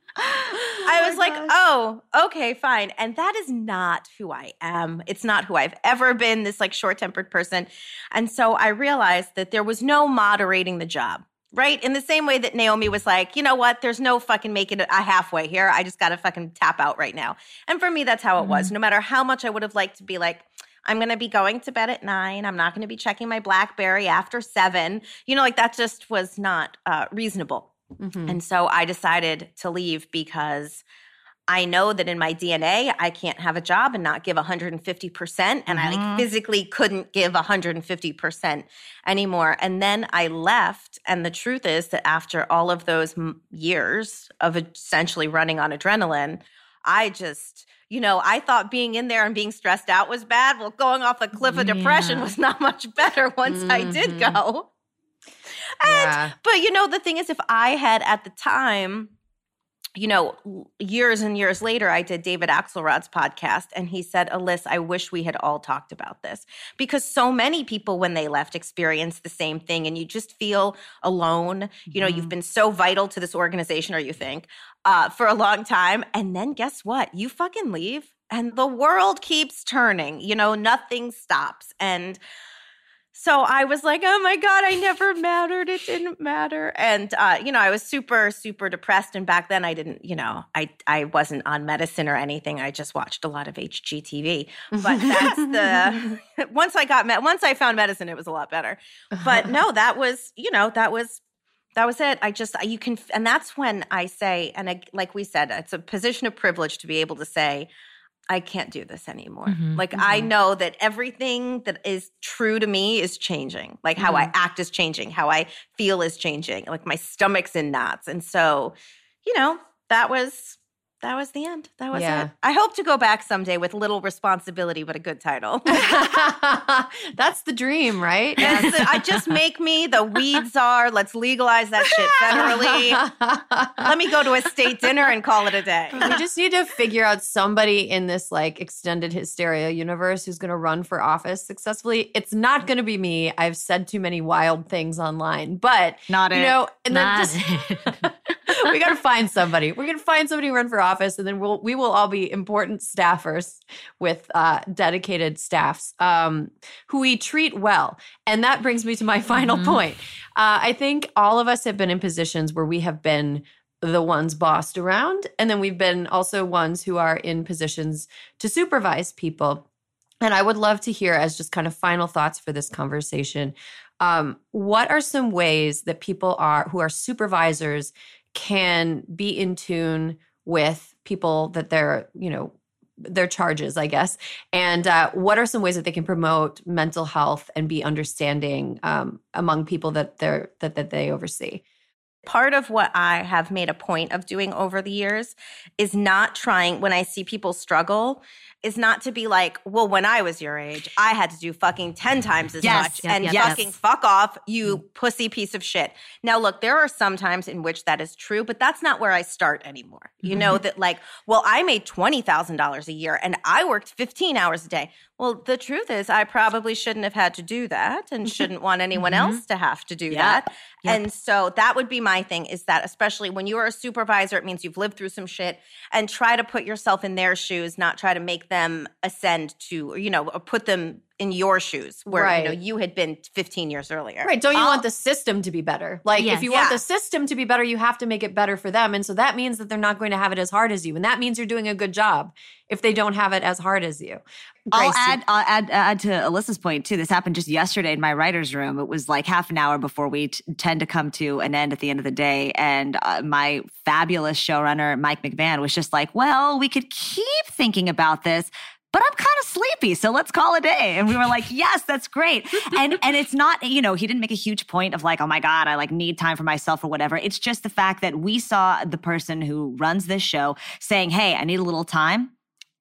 I was like, gosh. oh, okay, fine. And that is not who I am. It's not who I've ever been, this like short-tempered person. And so I realized that there was no moderating the job. Right? In the same way that Naomi was like, you know what? There's no fucking making it a halfway here. I just got to fucking tap out right now. And for me, that's how it mm-hmm. was. No matter how much I would have liked to be like, I'm going to be going to bed at nine. I'm not going to be checking my BlackBerry after seven. You know, like that just was not uh, reasonable. Mm-hmm. And so I decided to leave because I know that in my D N A, I can't have a job and not give one hundred fifty percent. And mm-hmm. I like physically couldn't give one hundred fifty percent anymore. And then I left. And the truth is that after all of those m- years of essentially running on adrenaline, I just, you know, I thought being in there and being stressed out was bad. Well, going off the cliff of depression yeah. was not much better once mm-hmm. I did go. And, yeah. But, you know, the thing is, if I had at the time, you know, years and years later, I did David Axelrod's podcast, and he said, Alyssa, I wish we had all talked about this, because so many people, when they left, experienced the same thing, and you just feel alone. You know, mm-hmm. you've been so vital to this organization, or you think, uh, for a long time, and then guess what? You fucking leave, and the world keeps turning. You know, nothing stops, and so I was like, oh my God, I never mattered. It didn't matter. And, uh, you know, I was super, super depressed. And back then I didn't, you know, I, I wasn't on medicine or anything. I just watched a lot of H G T V. But that's the, once I got, med- once I found medicine, it was a lot better. But no, that was, you know, that was, that was it. I just, you can, and that's when I say, and I, like we said, it's a position of privilege to be able to say, I can't do this anymore. Mm-hmm, like, mm-hmm. I know that everything that is true to me is changing. Like, how mm-hmm. I act is changing. How I feel is changing. Like, my stomach's in knots. And so, you know, that was... That was the end. That was yeah. it. I hope to go back someday with little responsibility, but a good title. That's the dream, right? Yes, I just make me the weed czar. Let's legalize that shit federally. Let me go to a state dinner and call it a day. We just need to figure out somebody in this like extended hysteria universe who's going to run for office successfully. It's not going to be me. I've said too many wild things online, but not you it. know, and not then just we got to find somebody. We're going to find somebody to run for office, and then we'll we will all be important staffers with uh, dedicated staffs um, who we treat well. And that brings me to my final mm-hmm. point. Uh, I think all of us have been in positions where we have been the ones bossed around, and then we've been also ones who are in positions to supervise people. And I would love to hear, as just kind of final thoughts for this conversation, um, what are some ways that people are who are supervisors can be in tune with people that they're, you know, their charges, I guess. And uh, what are some ways that they can promote mental health and be understanding um, among people that they're that, that they oversee? Part of what I have made a point of doing over the years is not trying, when I see people struggle, is not to be like, well, when I was your age, I had to do fucking ten times as yes, much yes, and yes. fucking fuck off, you mm. pussy piece of shit. Now, look, there are some times in which that is true, but that's not where I start anymore. You mm-hmm. know, that like, well, I made twenty thousand dollars a year and I worked fifteen hours a day. Well, the truth is I probably shouldn't have had to do that and shouldn't want anyone mm-hmm. else to have to do yep. that. Yep. And so that would be my thing, is that especially when you are a supervisor, it means you've lived through some shit, and try to put yourself in their shoes, not try to make them ascend to, you know, or put them in your shoes where, right. you know, you had been fifteen years earlier. Right. Don't you I'll, want the system to be better? Like yes. if you yeah. want the system to be better, you have to make it better for them. And so that means that they're not going to have it as hard as you. And that means you're doing a good job if they don't have it as hard as you. I'll add, I'll add, add to Alyssa's point too. This happened just yesterday in my writer's room. It was like half an hour before we t- tend to come to an end at the end of the day. And uh, my fabulous showrunner, Mike McMahon, was just like, well, we could keep thinking about this, but I'm kind of sleepy, so let's call a day. And we were like, yes, that's great. And and it's not, you know, he didn't make a huge point of like, oh my God, I like need time for myself or whatever. It's just the fact that we saw the person who runs this show saying, hey, I need a little time.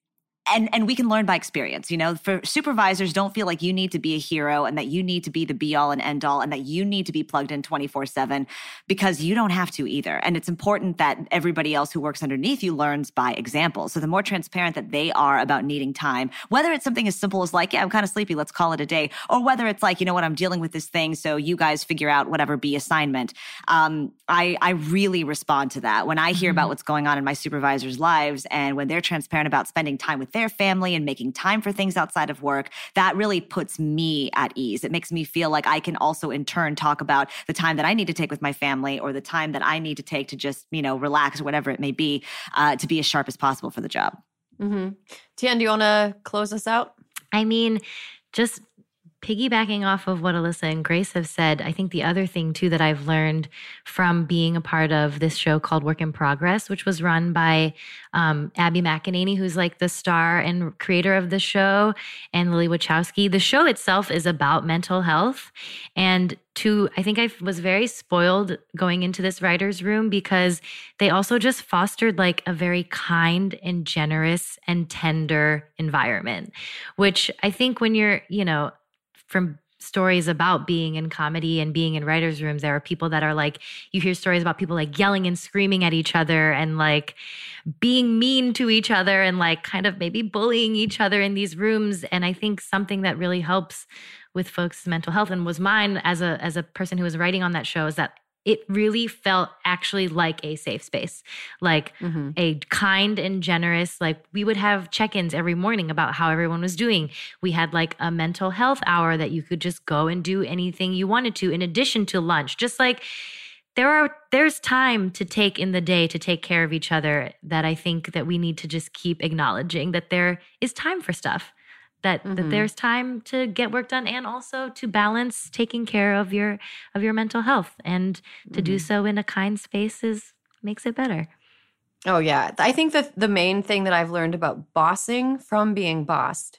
And and we can learn by experience, you know, for supervisors, don't feel like you need to be a hero and that you need to be the be all and end all and that you need to be plugged in twenty-four seven because you don't have to either. And it's important that everybody else who works underneath you learns by example. So the more transparent that they are about needing time, whether it's something as simple as like, yeah, I'm kind of sleepy, let's call it a day, or whether it's like, you know what, I'm dealing with this thing, so you guys figure out whatever B assignment. Um, I, I really respond to that. When I hear mm-hmm. about what's going on in my supervisors' lives and when they're transparent about spending time with their family and making time for things outside of work, that really puts me at ease. It makes me feel like I can also in turn talk about the time that I need to take with my family or the time that I need to take to just, you know, relax or whatever it may be, uh, to be as sharp as possible for the job. Mm-hmm. Tian, do you want to close us out? I mean, just piggybacking off of what Alyssa and Grace have said, I think the other thing too that I've learned from being a part of this show called Work in Progress, which was run by um, Abby McEnany, who's like the star and creator of the show, and Lily Wachowski. The show itself is about mental health. And to, I think I was very spoiled going into this writer's room because they also just fostered like a very kind and generous and tender environment, which I think when you're, you know, from stories about being in comedy and being in writers' rooms, there are people that are like, you hear stories about people like yelling and screaming at each other and like being mean to each other and like kind of maybe bullying each other in these rooms. And I think something that really helps with folks' mental health and was mine as a as a person who was writing on that show is that it really felt actually like a safe space, like mm-hmm. a kind and generous, like we would have check-ins every morning about how everyone was doing. We had like a mental health hour that you could just go and do anything you wanted to in addition to lunch. Just like there are, there's time to take in the day to take care of each other that I think that we need to just keep acknowledging that there is time for stuff. That, mm-hmm. that there's time to get work done and also to balance taking care of your of your mental health, and to mm-hmm. do so in a kind space is makes it better. Oh yeah, I think that the main thing that I've learned about bossing from being bossed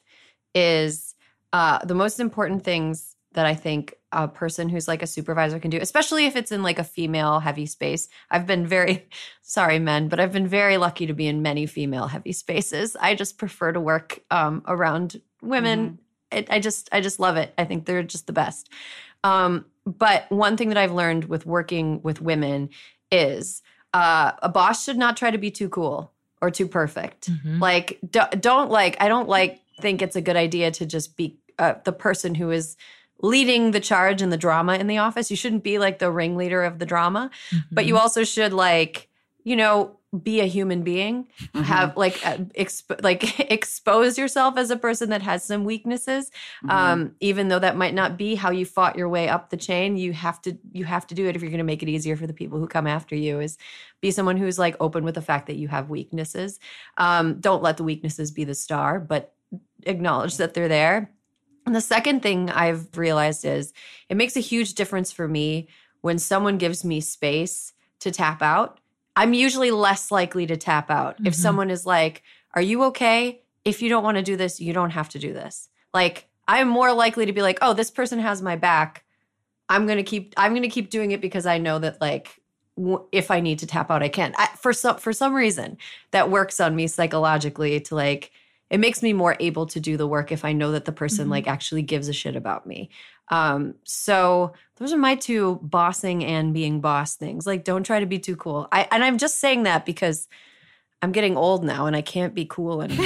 is uh, the most important things that I think a person who's like a supervisor can do, especially if it's in like a female heavy space. I've been very, sorry men, but I've been very lucky to be in many female heavy spaces. I just prefer to work um, around women. Mm-hmm. It, I just, I just love it. I think they're just the best. Um, but one thing that I've learned with working with women is uh, a boss should not try to be too cool or too perfect. Mm-hmm. Like, do, don't like, I don't like think it's a good idea to just be uh, the person who is leading the charge in the drama in the office. You shouldn't be like the ringleader of the drama, mm-hmm. but you also should like, you know, be a human being, mm-hmm. have like, uh, exp- like expose yourself as a person that has some weaknesses. Mm-hmm. Um, even though that might not be how you fought your way up the chain, you have to, you have to do it if you're going to make it easier for the people who come after you, is be someone who's like open with the fact that you have weaknesses. Um, don't let the weaknesses be the star, but acknowledge that they're there. And the second thing I've realized is it makes a huge difference for me when someone gives me space to tap out. I'm usually less likely to tap out. Mm-hmm. If someone is like, are you okay? If you don't want to do this, you don't have to do this. Like, I'm more likely to be like, oh, this person has my back. I'm going to keep, I'm going to keep doing it because I know that like, w- if I need to tap out, I can. I, for some, for some reason that works on me psychologically to like, it makes me more able to do the work if I know that the person mm-hmm. like actually gives a shit about me. Um, so those are my two bossing and being boss things. Like, don't try to be too cool. I, and I'm just saying that because I'm getting old now and I can't be cool anymore.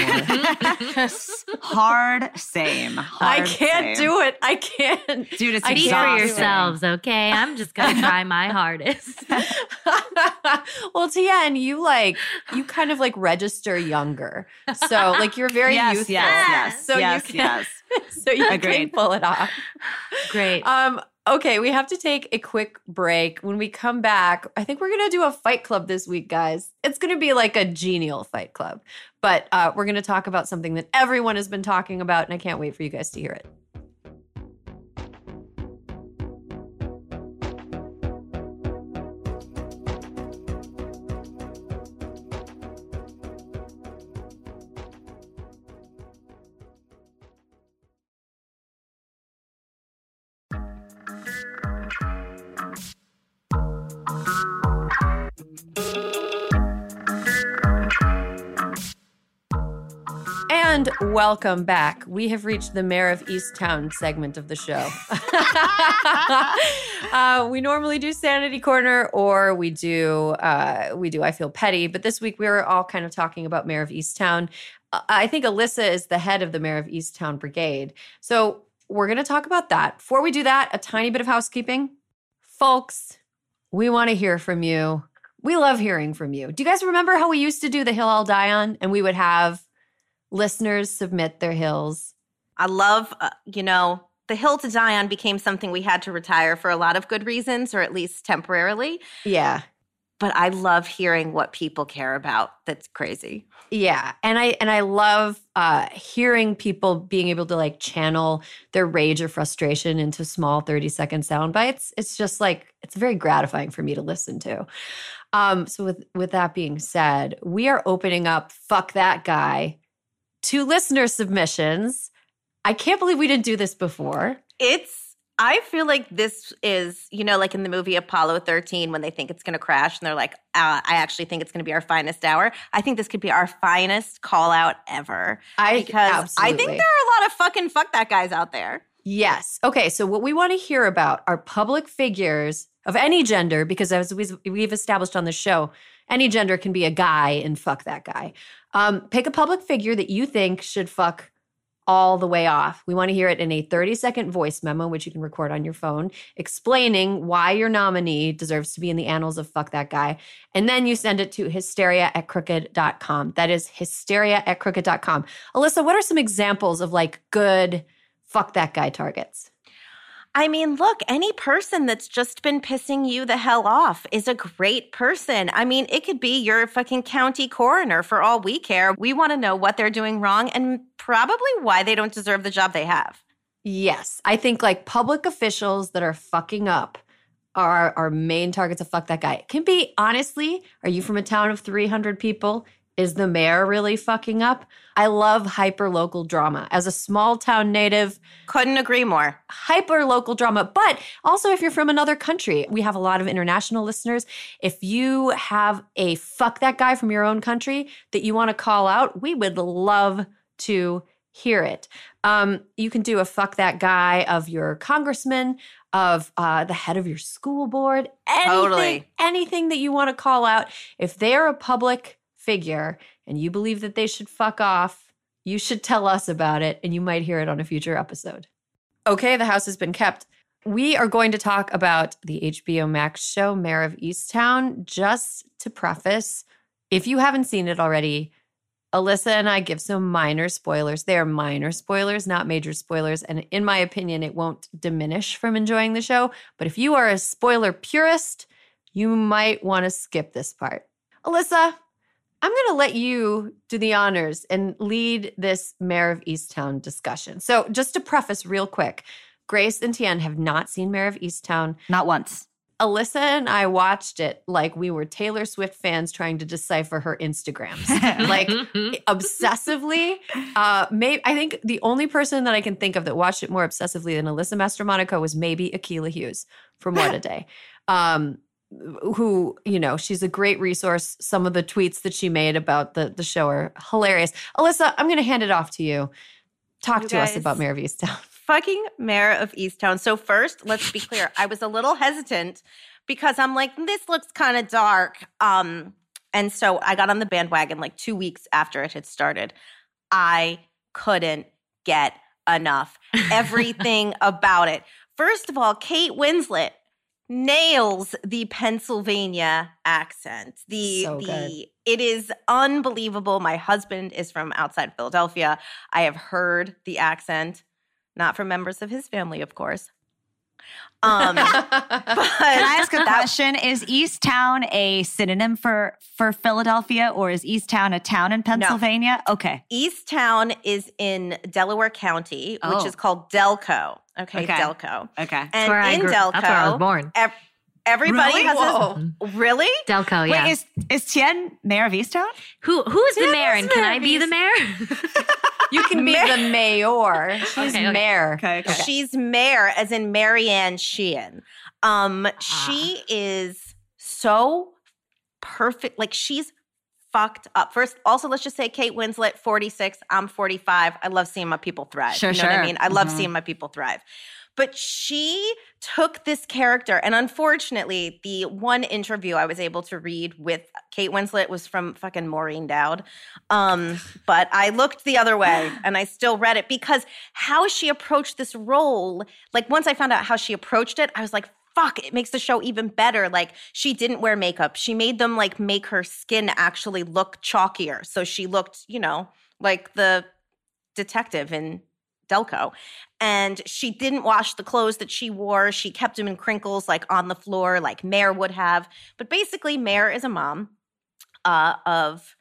Hard same. Hard I can't same. do it. I can't. Dude, it's Speak for yourselves, okay? I'm just going to try my hardest. Well, Tian, you like, you kind of like register younger. So like you're very yes, youthful. Yes, yes, so yes, you can, yes. So you Agreed. can pull it off. Great. Um, okay, we have to take a quick break. When we come back, I think we're going to do a fight club this week, guys. It's going to be like a genial fight club. But uh, we're going to talk about something that everyone has been talking about, and I can't wait for you guys to hear it. And welcome back. We have reached the Mayor of Easttown segment of the show. uh, we normally do Sanity Corner, or we do uh, we do I Feel Petty. But this week we were all kind of talking about Mayor of Easttown. Uh, I think Alyssa is the head of the Mayor of Easttown Brigade. So we're going to talk about that. Before we do that, a tiny bit of housekeeping. Folks, we want to hear from you. We love hearing from you. Do you guys remember how we used to do the Hill I'll Die On? And we would have listeners submit their hills. I love, uh, you know, the Hill to Die On became something we had to retire for a lot of good reasons, or at least temporarily. Yeah. But I love hearing what people care about. That's crazy. Yeah. And I and I love uh, hearing people being able to like channel their rage or frustration into small thirty second sound bites. It's just like, it's very gratifying for me to listen to. Um, so with, with that being said, we are opening up Fuck That Guy to listener submissions. I can't believe we didn't do this before. It's, I feel like this is, you know, like in the movie Apollo thirteen, when they think it's going to crash and they're like, uh, I actually think it's going to be our finest hour. I think this could be our finest call out ever. I Because absolutely. I think there are a lot of fucking fuck that guys out there. Yes. Okay, so what we want to hear about are public figures of any gender, because as we've established on the show, any gender can be a guy and fuck that guy. Um, pick a public figure that you think should fuck all the way off. We want to hear it in a thirty second voice memo, which you can record on your phone, explaining why your nominee deserves to be in the annals of Fuck That Guy. And then you send it to hysteria at crooked dot com. That is hysteria at crooked dot com. Alyssa, what are some examples of like good Fuck That Guy targets? I mean, look, any person that's just been pissing you the hell off is a great person. I mean, it could be your fucking county coroner for all we care. We want to know what they're doing wrong and probably why they don't deserve the job they have. Yes. I think like public officials that are fucking up are our main targets of Fuck That Guy. It can be, honestly, are you from a town of three hundred people? Is the mayor really fucking up? I love hyper-local drama. As a small-town native, couldn't agree more. Hyper-local drama. But also if you're from another country, we have a lot of international listeners. If you have a Fuck That Guy from your own country that you want to call out, we would love to hear it. Um, you can do a Fuck That Guy of your congressman, of uh, the head of your school board, anything, Totally. anything that you want to call out. If they're a public figure and you believe that they should fuck off, you should tell us about it and you might hear it on a future episode. Okay, the house has been kept. We are going to talk about the H B O Max show, Mayor of Easttown. Just to preface, if you haven't seen it already, Alyssa and I give some minor spoilers. They are minor spoilers, not major spoilers. And in my opinion, it won't diminish from enjoying the show. But if you are a spoiler purist, you might want to skip this part. Alyssa, I'm going to let you do the honors and lead this Mayor of Easttown discussion. So just to preface real quick, Grace and Tien have not seen Mayor of Easttown. Not once. Alyssa and I watched it like we were Taylor Swift fans trying to decipher her Instagrams. Like obsessively. Uh, may, I think the only person that I can think of that watched it more obsessively than Alyssa Mastromonaco was maybe Akilah Hughes from What a Day. Um, who, you know, she's a great resource. Some of the tweets that she made about the, the show are hilarious. Alyssa, I'm going to hand it off to you. Talk You to us guys- about Mayor of Easttown. Fucking Mayor of Easttown. So first, let's be clear. I was a little hesitant because I'm like, this looks kind of dark. Um, and so I got on the bandwagon like two weeks after it had started. I couldn't get enough. Everything about it. First of all, Kate Winslet nails the Pennsylvania accent. The So good. the it is unbelievable. My husband is from outside Philadelphia. I have heard the accent. Not from members of his family, of course. Um, but Can I ask a question? Is Easttown a synonym for, for Philadelphia, or is Easttown a town in Pennsylvania? No. Okay. Easttown is in Delaware County, which Oh. is called Delco. Okay, Okay. Delco. Okay. And That's where I in grew- Delco, that's where I was born. ev- everybody Really? has Whoa. a really. Delco, yeah. Wait, is, is Tien mayor of Easttown? who who is the Yeah, mayor, who's and can mayor I of be the East- mayor? You can be the mayor. She's Okay, okay. mayor. Okay, okay. She's mayor, as in Marianne Sheehan. Um, she is so perfect. Like she's fucked up. First, also, let's just say Kate Winslet, forty-six. I'm forty-five. I love seeing my people thrive. Sure, you know sure. what I mean? I love mm-hmm. seeing my people thrive. But she took this character, and unfortunately, the one interview I was able to read with Kate Winslet was from fucking Maureen Dowd. Um, but I looked the other way, and I still read it because how she approached this role, like once I found out how she approached it, I was like, fuck, it makes the show even better. Like, she didn't wear makeup. She made them, like, make her skin actually look chalkier. So she looked, you know, like the detective in Delco. And she didn't wash the clothes that she wore. She kept them in crinkles, like on the floor, like Mare would have. But basically, Mare is a mom uh, of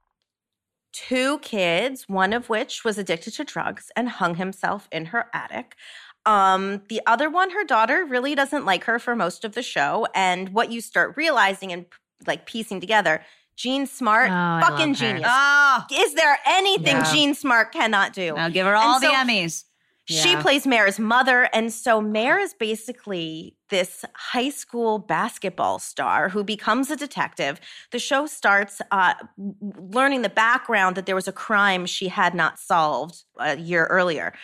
two kids, one of which was addicted to drugs and hung himself in her attic. Um, the other one, her daughter, really doesn't like her for most of the show. And what you start realizing and like piecing together, Jean Smart, oh, fucking genius. Oh. Is there anything Yeah. Jean Smart cannot do? I'll give her all And the so Emmys. She Yeah. plays Mare's mother. And so Mare is basically this high school basketball star who becomes a detective. The show starts uh, learning the background that there was a crime she had not solved a year earlier.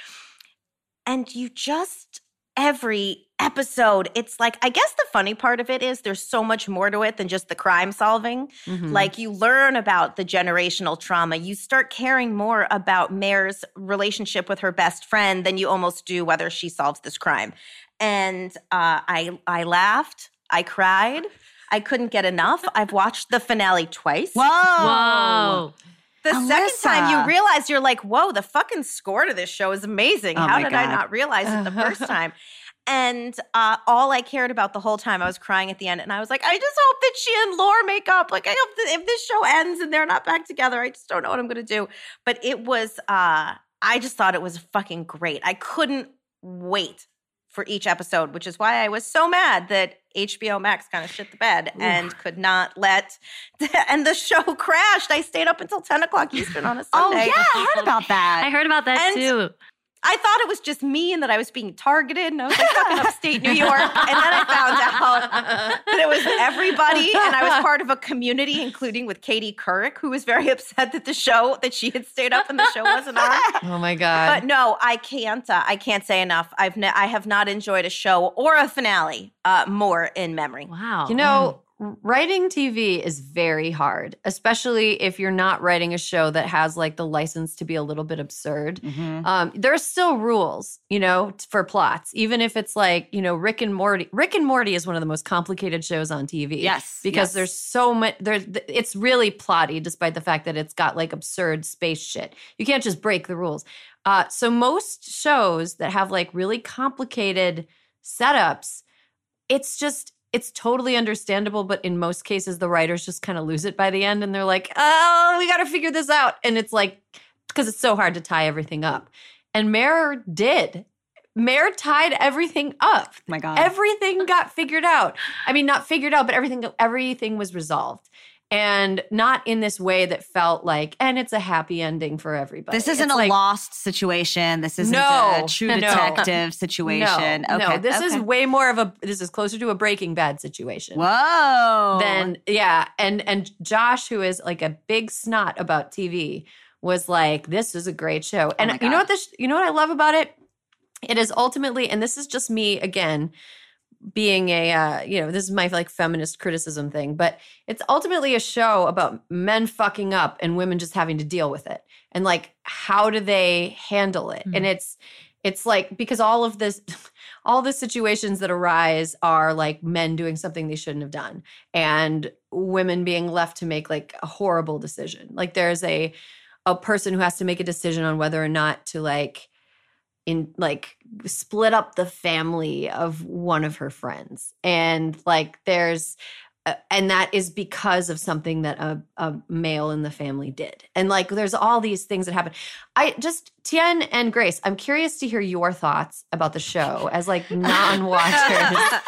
And you just, every episode, it's like, I guess the funny part of it is there's so much more to it than just the crime solving. Mhm. Like, you learn about the generational trauma. You start caring more about Mare's relationship with her best friend than you almost do whether she solves this crime. And uh, I, I laughed. I cried. I couldn't get enough. I've watched the finale twice. Whoa. Whoa. The Alyssa. second time you realize, you're like, whoa, the fucking score to this show is amazing. Oh How my did I God. not realize it the first time? And uh, all I cared about the whole time, I was crying at the end. And I was like, I just hope that she and Lore make up. Like, I hope that if this show ends and they're not back together, I just don't know what I'm going to do. But it was, uh, I just thought it was fucking great. I couldn't wait for each episode, which is why I was so mad that H B O Max kind of shit the bed and could not let, and the show crashed. I stayed up until ten o'clock Eastern on a Oh, Sunday. yeah, I heard about that. I heard about that And- too. I thought it was just me and that I was being targeted, and I was like, fucking upstate New York. And then I found out that it was everybody, and I was part of a community, including with Katie Couric, who was very upset that the show, that she had stayed up and the show wasn't on. Oh my God. But no, I can't. Uh, I can't say enough. I've ne- I have not enjoyed a show or a finale uh, more in memory. Wow. You know, writing T V is very hard, especially if you're not writing a show that has like the license to be a little bit absurd. Mhm. Um, there's still rules, you know, t- for plots, even if it's like, you know, Rick and Morty. Rick and Morty is one of the most complicated shows on T V. Yes, Because yes. there's so much, there's, it's really plotty, despite the fact that it's got like absurd space shit. You can't just break the rules. Uh, so most shows that have like really complicated setups, it's just, it's totally understandable, but in most cases, the writers just kind of lose it by the end and they're like, oh, we got to figure this out. And it's like, because it's so hard to tie everything up. And Mare did. Mare tied everything up. Oh my God. Everything got figured out. I mean, not figured out, but everything everything was resolved. And not in this way that felt like, and it's a happy ending for everybody. This isn't It's a like, lost situation. This isn't No, a true no. detective situation. No, okay. no, this okay. is way more of a, this is closer to a Breaking Bad situation. Whoa. Then yeah, and and Josh, who is like a big snot about T V, was like, "This is a great show." And my you know God. what this, you know what I love about it? It is ultimately, and this is just me again, being a uh, you know, this is my like feminist criticism thing, but it's ultimately a show about men fucking up and women just having to deal with it, and like how do they handle it? Mm. And it's it's like because all of this. All the situations that arise are like men doing something they shouldn't have done and women being left to make like a horrible decision. Like there's a a person who has to make a decision on whether or not to like in like split up the family of one of her friends. And like there's uh, and that is because of something that a, a male in the family did. And like there's all these things that happen. I just Tien and Grace, I'm curious to hear your thoughts about the show as like non-watchers.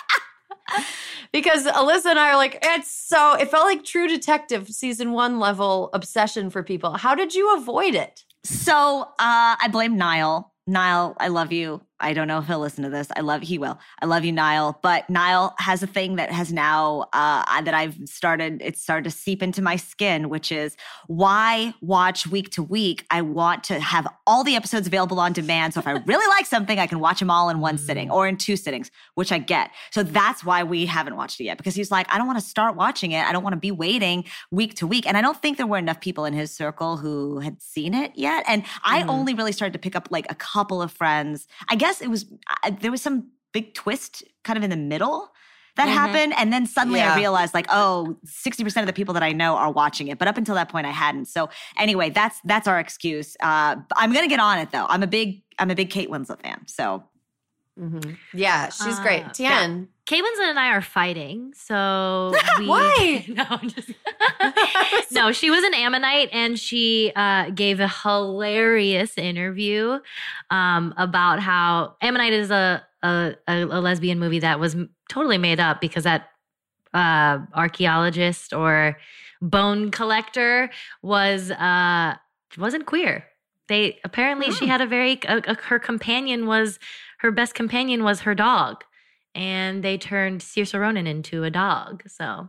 Because Alyssa and I are like, it's so, it felt like True Detective season one level obsession for people. How did you avoid it? So uh, I blame Niall. Niall, I love you. I don't know if he'll listen to this. I love, he will. I love you, Niall. But Niall has a thing that has now, uh, that I've started, it's started to seep into my skin, which is why watch week to week? I want to have all the episodes available on demand. So if I really like something, I can watch them all in one sitting or in two sittings, which I get. So that's why we haven't watched it yet, because he's like, I don't want to start watching it. I don't want to be waiting week to week. And I don't think there were enough people in his circle who had seen it yet. And I mm-hmm. only really started to pick up like a couple of friends. I guess it was, uh, there was some big twist kind of in the middle that mm-hmm. happened. And then suddenly yeah. I realized like, oh, sixty percent of the people that I know are watching it. But up until that point, I hadn't. So anyway, that's that's our excuse. Uh, I'm going to get on it though. I'm a big, I'm a big Kate Winslet fan. So. Mm-hmm. Yeah, she's uh, great. Tian. Yeah. Kate Winslet and I are fighting. So we. Why? No, I'm just. No, she was an Ammonite and she uh, gave a hilarious interview um, about how Ammonite is a, a, a lesbian movie that was totally made up because that uh, archaeologist or bone collector was uh, wasn't queer. They apparently oh. she had a very a, a, her companion was her best companion was her dog. And they turned Saoirse Ronan into a dog. So, um,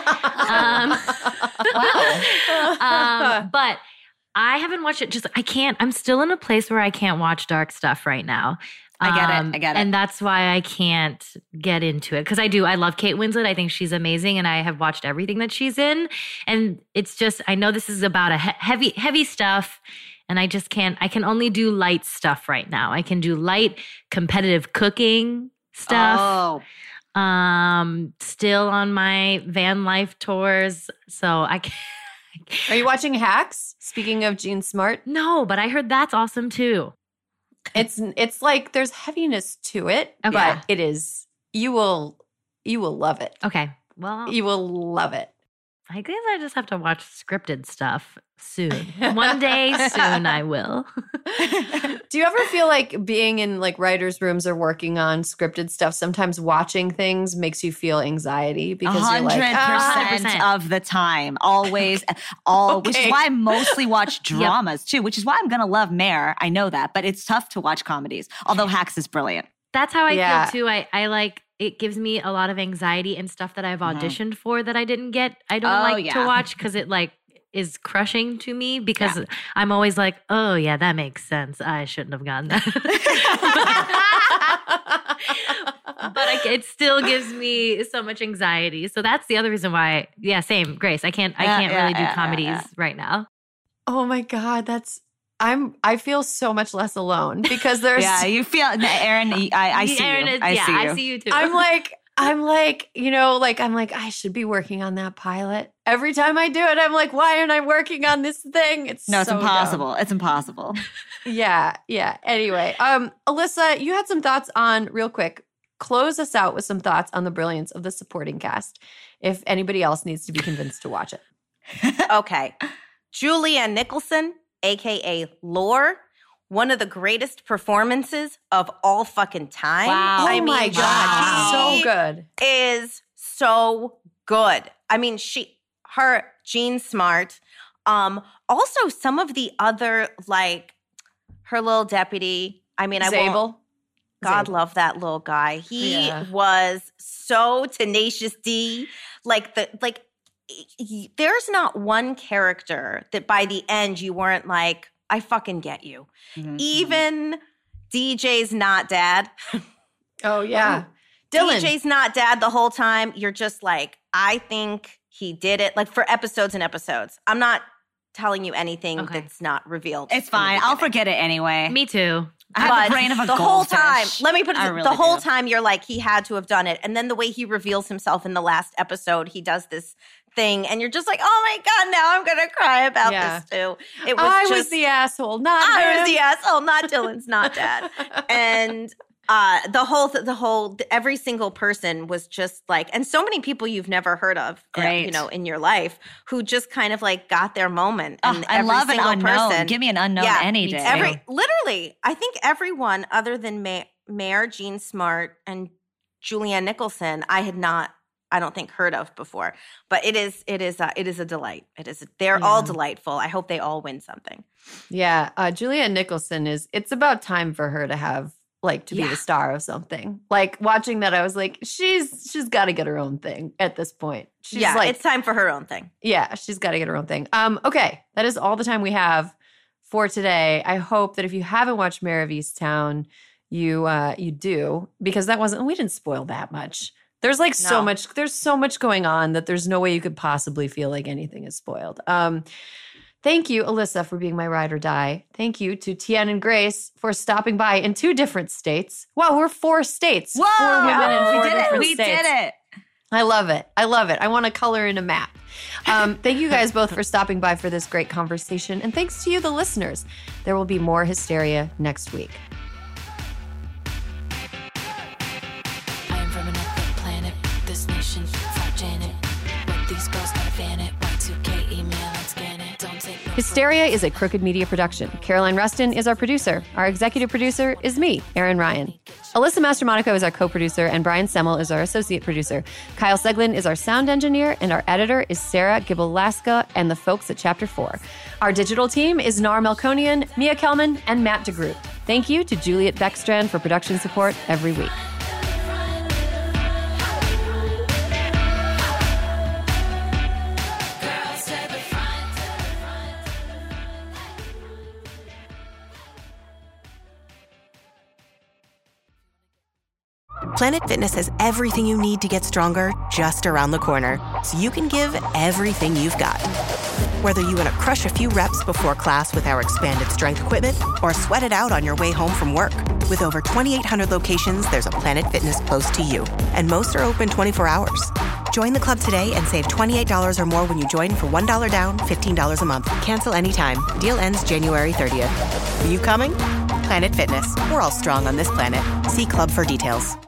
wow. um, but I haven't watched it. Just I can't. I'm still in a place where I can't watch dark stuff right now. I get um, it. I get it. And that's why I can't get into it because I do. I love Kate Winslet. I think she's amazing, and I have watched everything that she's in. And it's just I know this is about a he- heavy, heavy stuff. And I just can't. I can only do light stuff right now. I can do light competitive cooking stuff. Oh. Um, still on my van life tours. So I can't. Are you watching Hacks? Speaking of Jean Smart? No, but I heard that's awesome too. It's it's like there's heaviness to it, okay. but it is you will you will love it. Okay. Well, you will love it. I guess I just have to watch scripted stuff soon. One day soon I will. Do you ever feel like being in like writers' rooms or working on scripted stuff, sometimes watching things makes you feel anxiety because one hundred percent you're like, ah, one hundred percent of the time. Always. all, okay. Which is why I mostly watch dramas yep. too, which is why I'm going to love Mare. I know that. But it's tough to watch comedies, although Hacks is brilliant. That's how I yeah. feel too. I, I like it gives me a lot of anxiety and stuff that I've auditioned mm-hmm. for that I didn't get. I don't oh, like yeah. to watch because it like is crushing to me because yeah. I'm always like, oh yeah, that makes sense. I shouldn't have gotten that. But I, it still gives me so much anxiety. So that's the other reason why. Yeah, same, Grace. I can't. I yeah, can't yeah, really do yeah, comedies yeah, yeah. right now. Oh my God, that's. I'm. I feel so much less alone because there's. Yeah, you feel, Erin. I, I see Erin you. Is, I yeah, see you. I see you too. I'm like, I'm like, you know, like I'm like, I should be working on that pilot. Every time I do it, I'm like, why aren't I working on this thing? It's no, it's so impossible. dumb. It's impossible. yeah, yeah. Anyway, um, Alyssa, you had some thoughts on real quick. Close us out with some thoughts on the brilliance of the supporting cast. If anybody else needs to be convinced to watch it. Okay, Julianne Nicholson, aka Lore. One of the greatest performances of all fucking time. Wow. I oh mean, my God. Wow. So good. Is so good. I mean, she, her, Jean Smart. Um, also, some of the other, like, her little deputy. I mean, I Zabel. won't. God Zabel. love that little guy. He yeah. was so tenacious D. Like, the, like, he, there's not one character that by the end you weren't like, I fucking get you. Mm-hmm. Even D J's not dad. Oh, yeah. Dylan. D J's not dad the whole time. You're just like, I think he did it. Like for episodes and episodes. I'm not telling you anything okay. that's not revealed. It's fine. I'll forget it anyway. Me too. I have but the brain of a the goldfish. whole time, let me put it really the whole do. time you're like, he had to have done it. And then the way he reveals himself in the last episode, he does this thing and you're just like, oh my God, now I'm gonna cry about yeah. this too. It was I just, was the asshole, not I him. was the asshole, not Dylan's not dad. And uh, the whole, the whole, every single person was just like, and so many people you've never heard of, Great. you know, in your life who just kind of like got their moment. And oh, I every love an single unknown. person, Give me an unknown yeah, any day. Every, literally, I think everyone other than Ma- Mare, Jean Smart, and Julianne Nicholson, I had not, I don't think heard of before. But it is, it is, a, it is a delight. It is. A, they're yeah. all delightful. I hope they all win something. Yeah, uh, Julianne Nicholson is. It's about time for her to have like to Yeah. be the star of something. Like watching that, I was like, she's she's got to get her own thing at this point. She's yeah, like, it's time for her own thing. yeah, she's got to get her own thing. Um, okay, that is all the time we have for today. I hope that if you haven't watched Mare of Easttown, you uh, you do, because that wasn't, we didn't spoil that much. There's like so No. much, there's so much going on that there's no way you could possibly feel like anything is spoiled. Um, thank you, Alyssa, for being my ride or die. Thank you to Tien and Grace for stopping by in two different states. Wow, we're four states. Whoa, four women in four we did it. different We states. did it. I love it. I love it. I want to color in a map. Um, thank you guys both for stopping by for this great conversation. And thanks to you, the listeners. There will be more hysteria next week. I am from another planet. This nation, fuck Janet. But these girls gotta fan it. Y two K email and scan it. Don't take no Hysteria is a Crooked Media production. Caroline Rustin is our producer. Our executive producer is me, Erin Ryan. Alyssa Mastromonaco is our co-producer, and Brian Semmel is our associate producer. Kyle Seglin is our sound engineer, and our editor is Sarah Gibalaska and the folks at Chapter four. Our digital team is Nar Melkonian, Mia Kelman, and Matt DeGroot. Thank you to Juliet Beckstrand for production support every week. Planet Fitness has everything you need to get stronger just around the corner, so you can give everything you've got. Whether you want to crush a few reps before class with our expanded strength equipment or sweat it out on your way home from work. With over twenty-eight hundred locations, there's a Planet Fitness close to you, and most are open twenty-four hours. Join the club today and save twenty-eight dollars or more when you join for one dollar down, fifteen dollars a month. Cancel anytime. Deal ends January thirtieth. Are you coming? Planet Fitness. We're all strong on this planet. See club for details.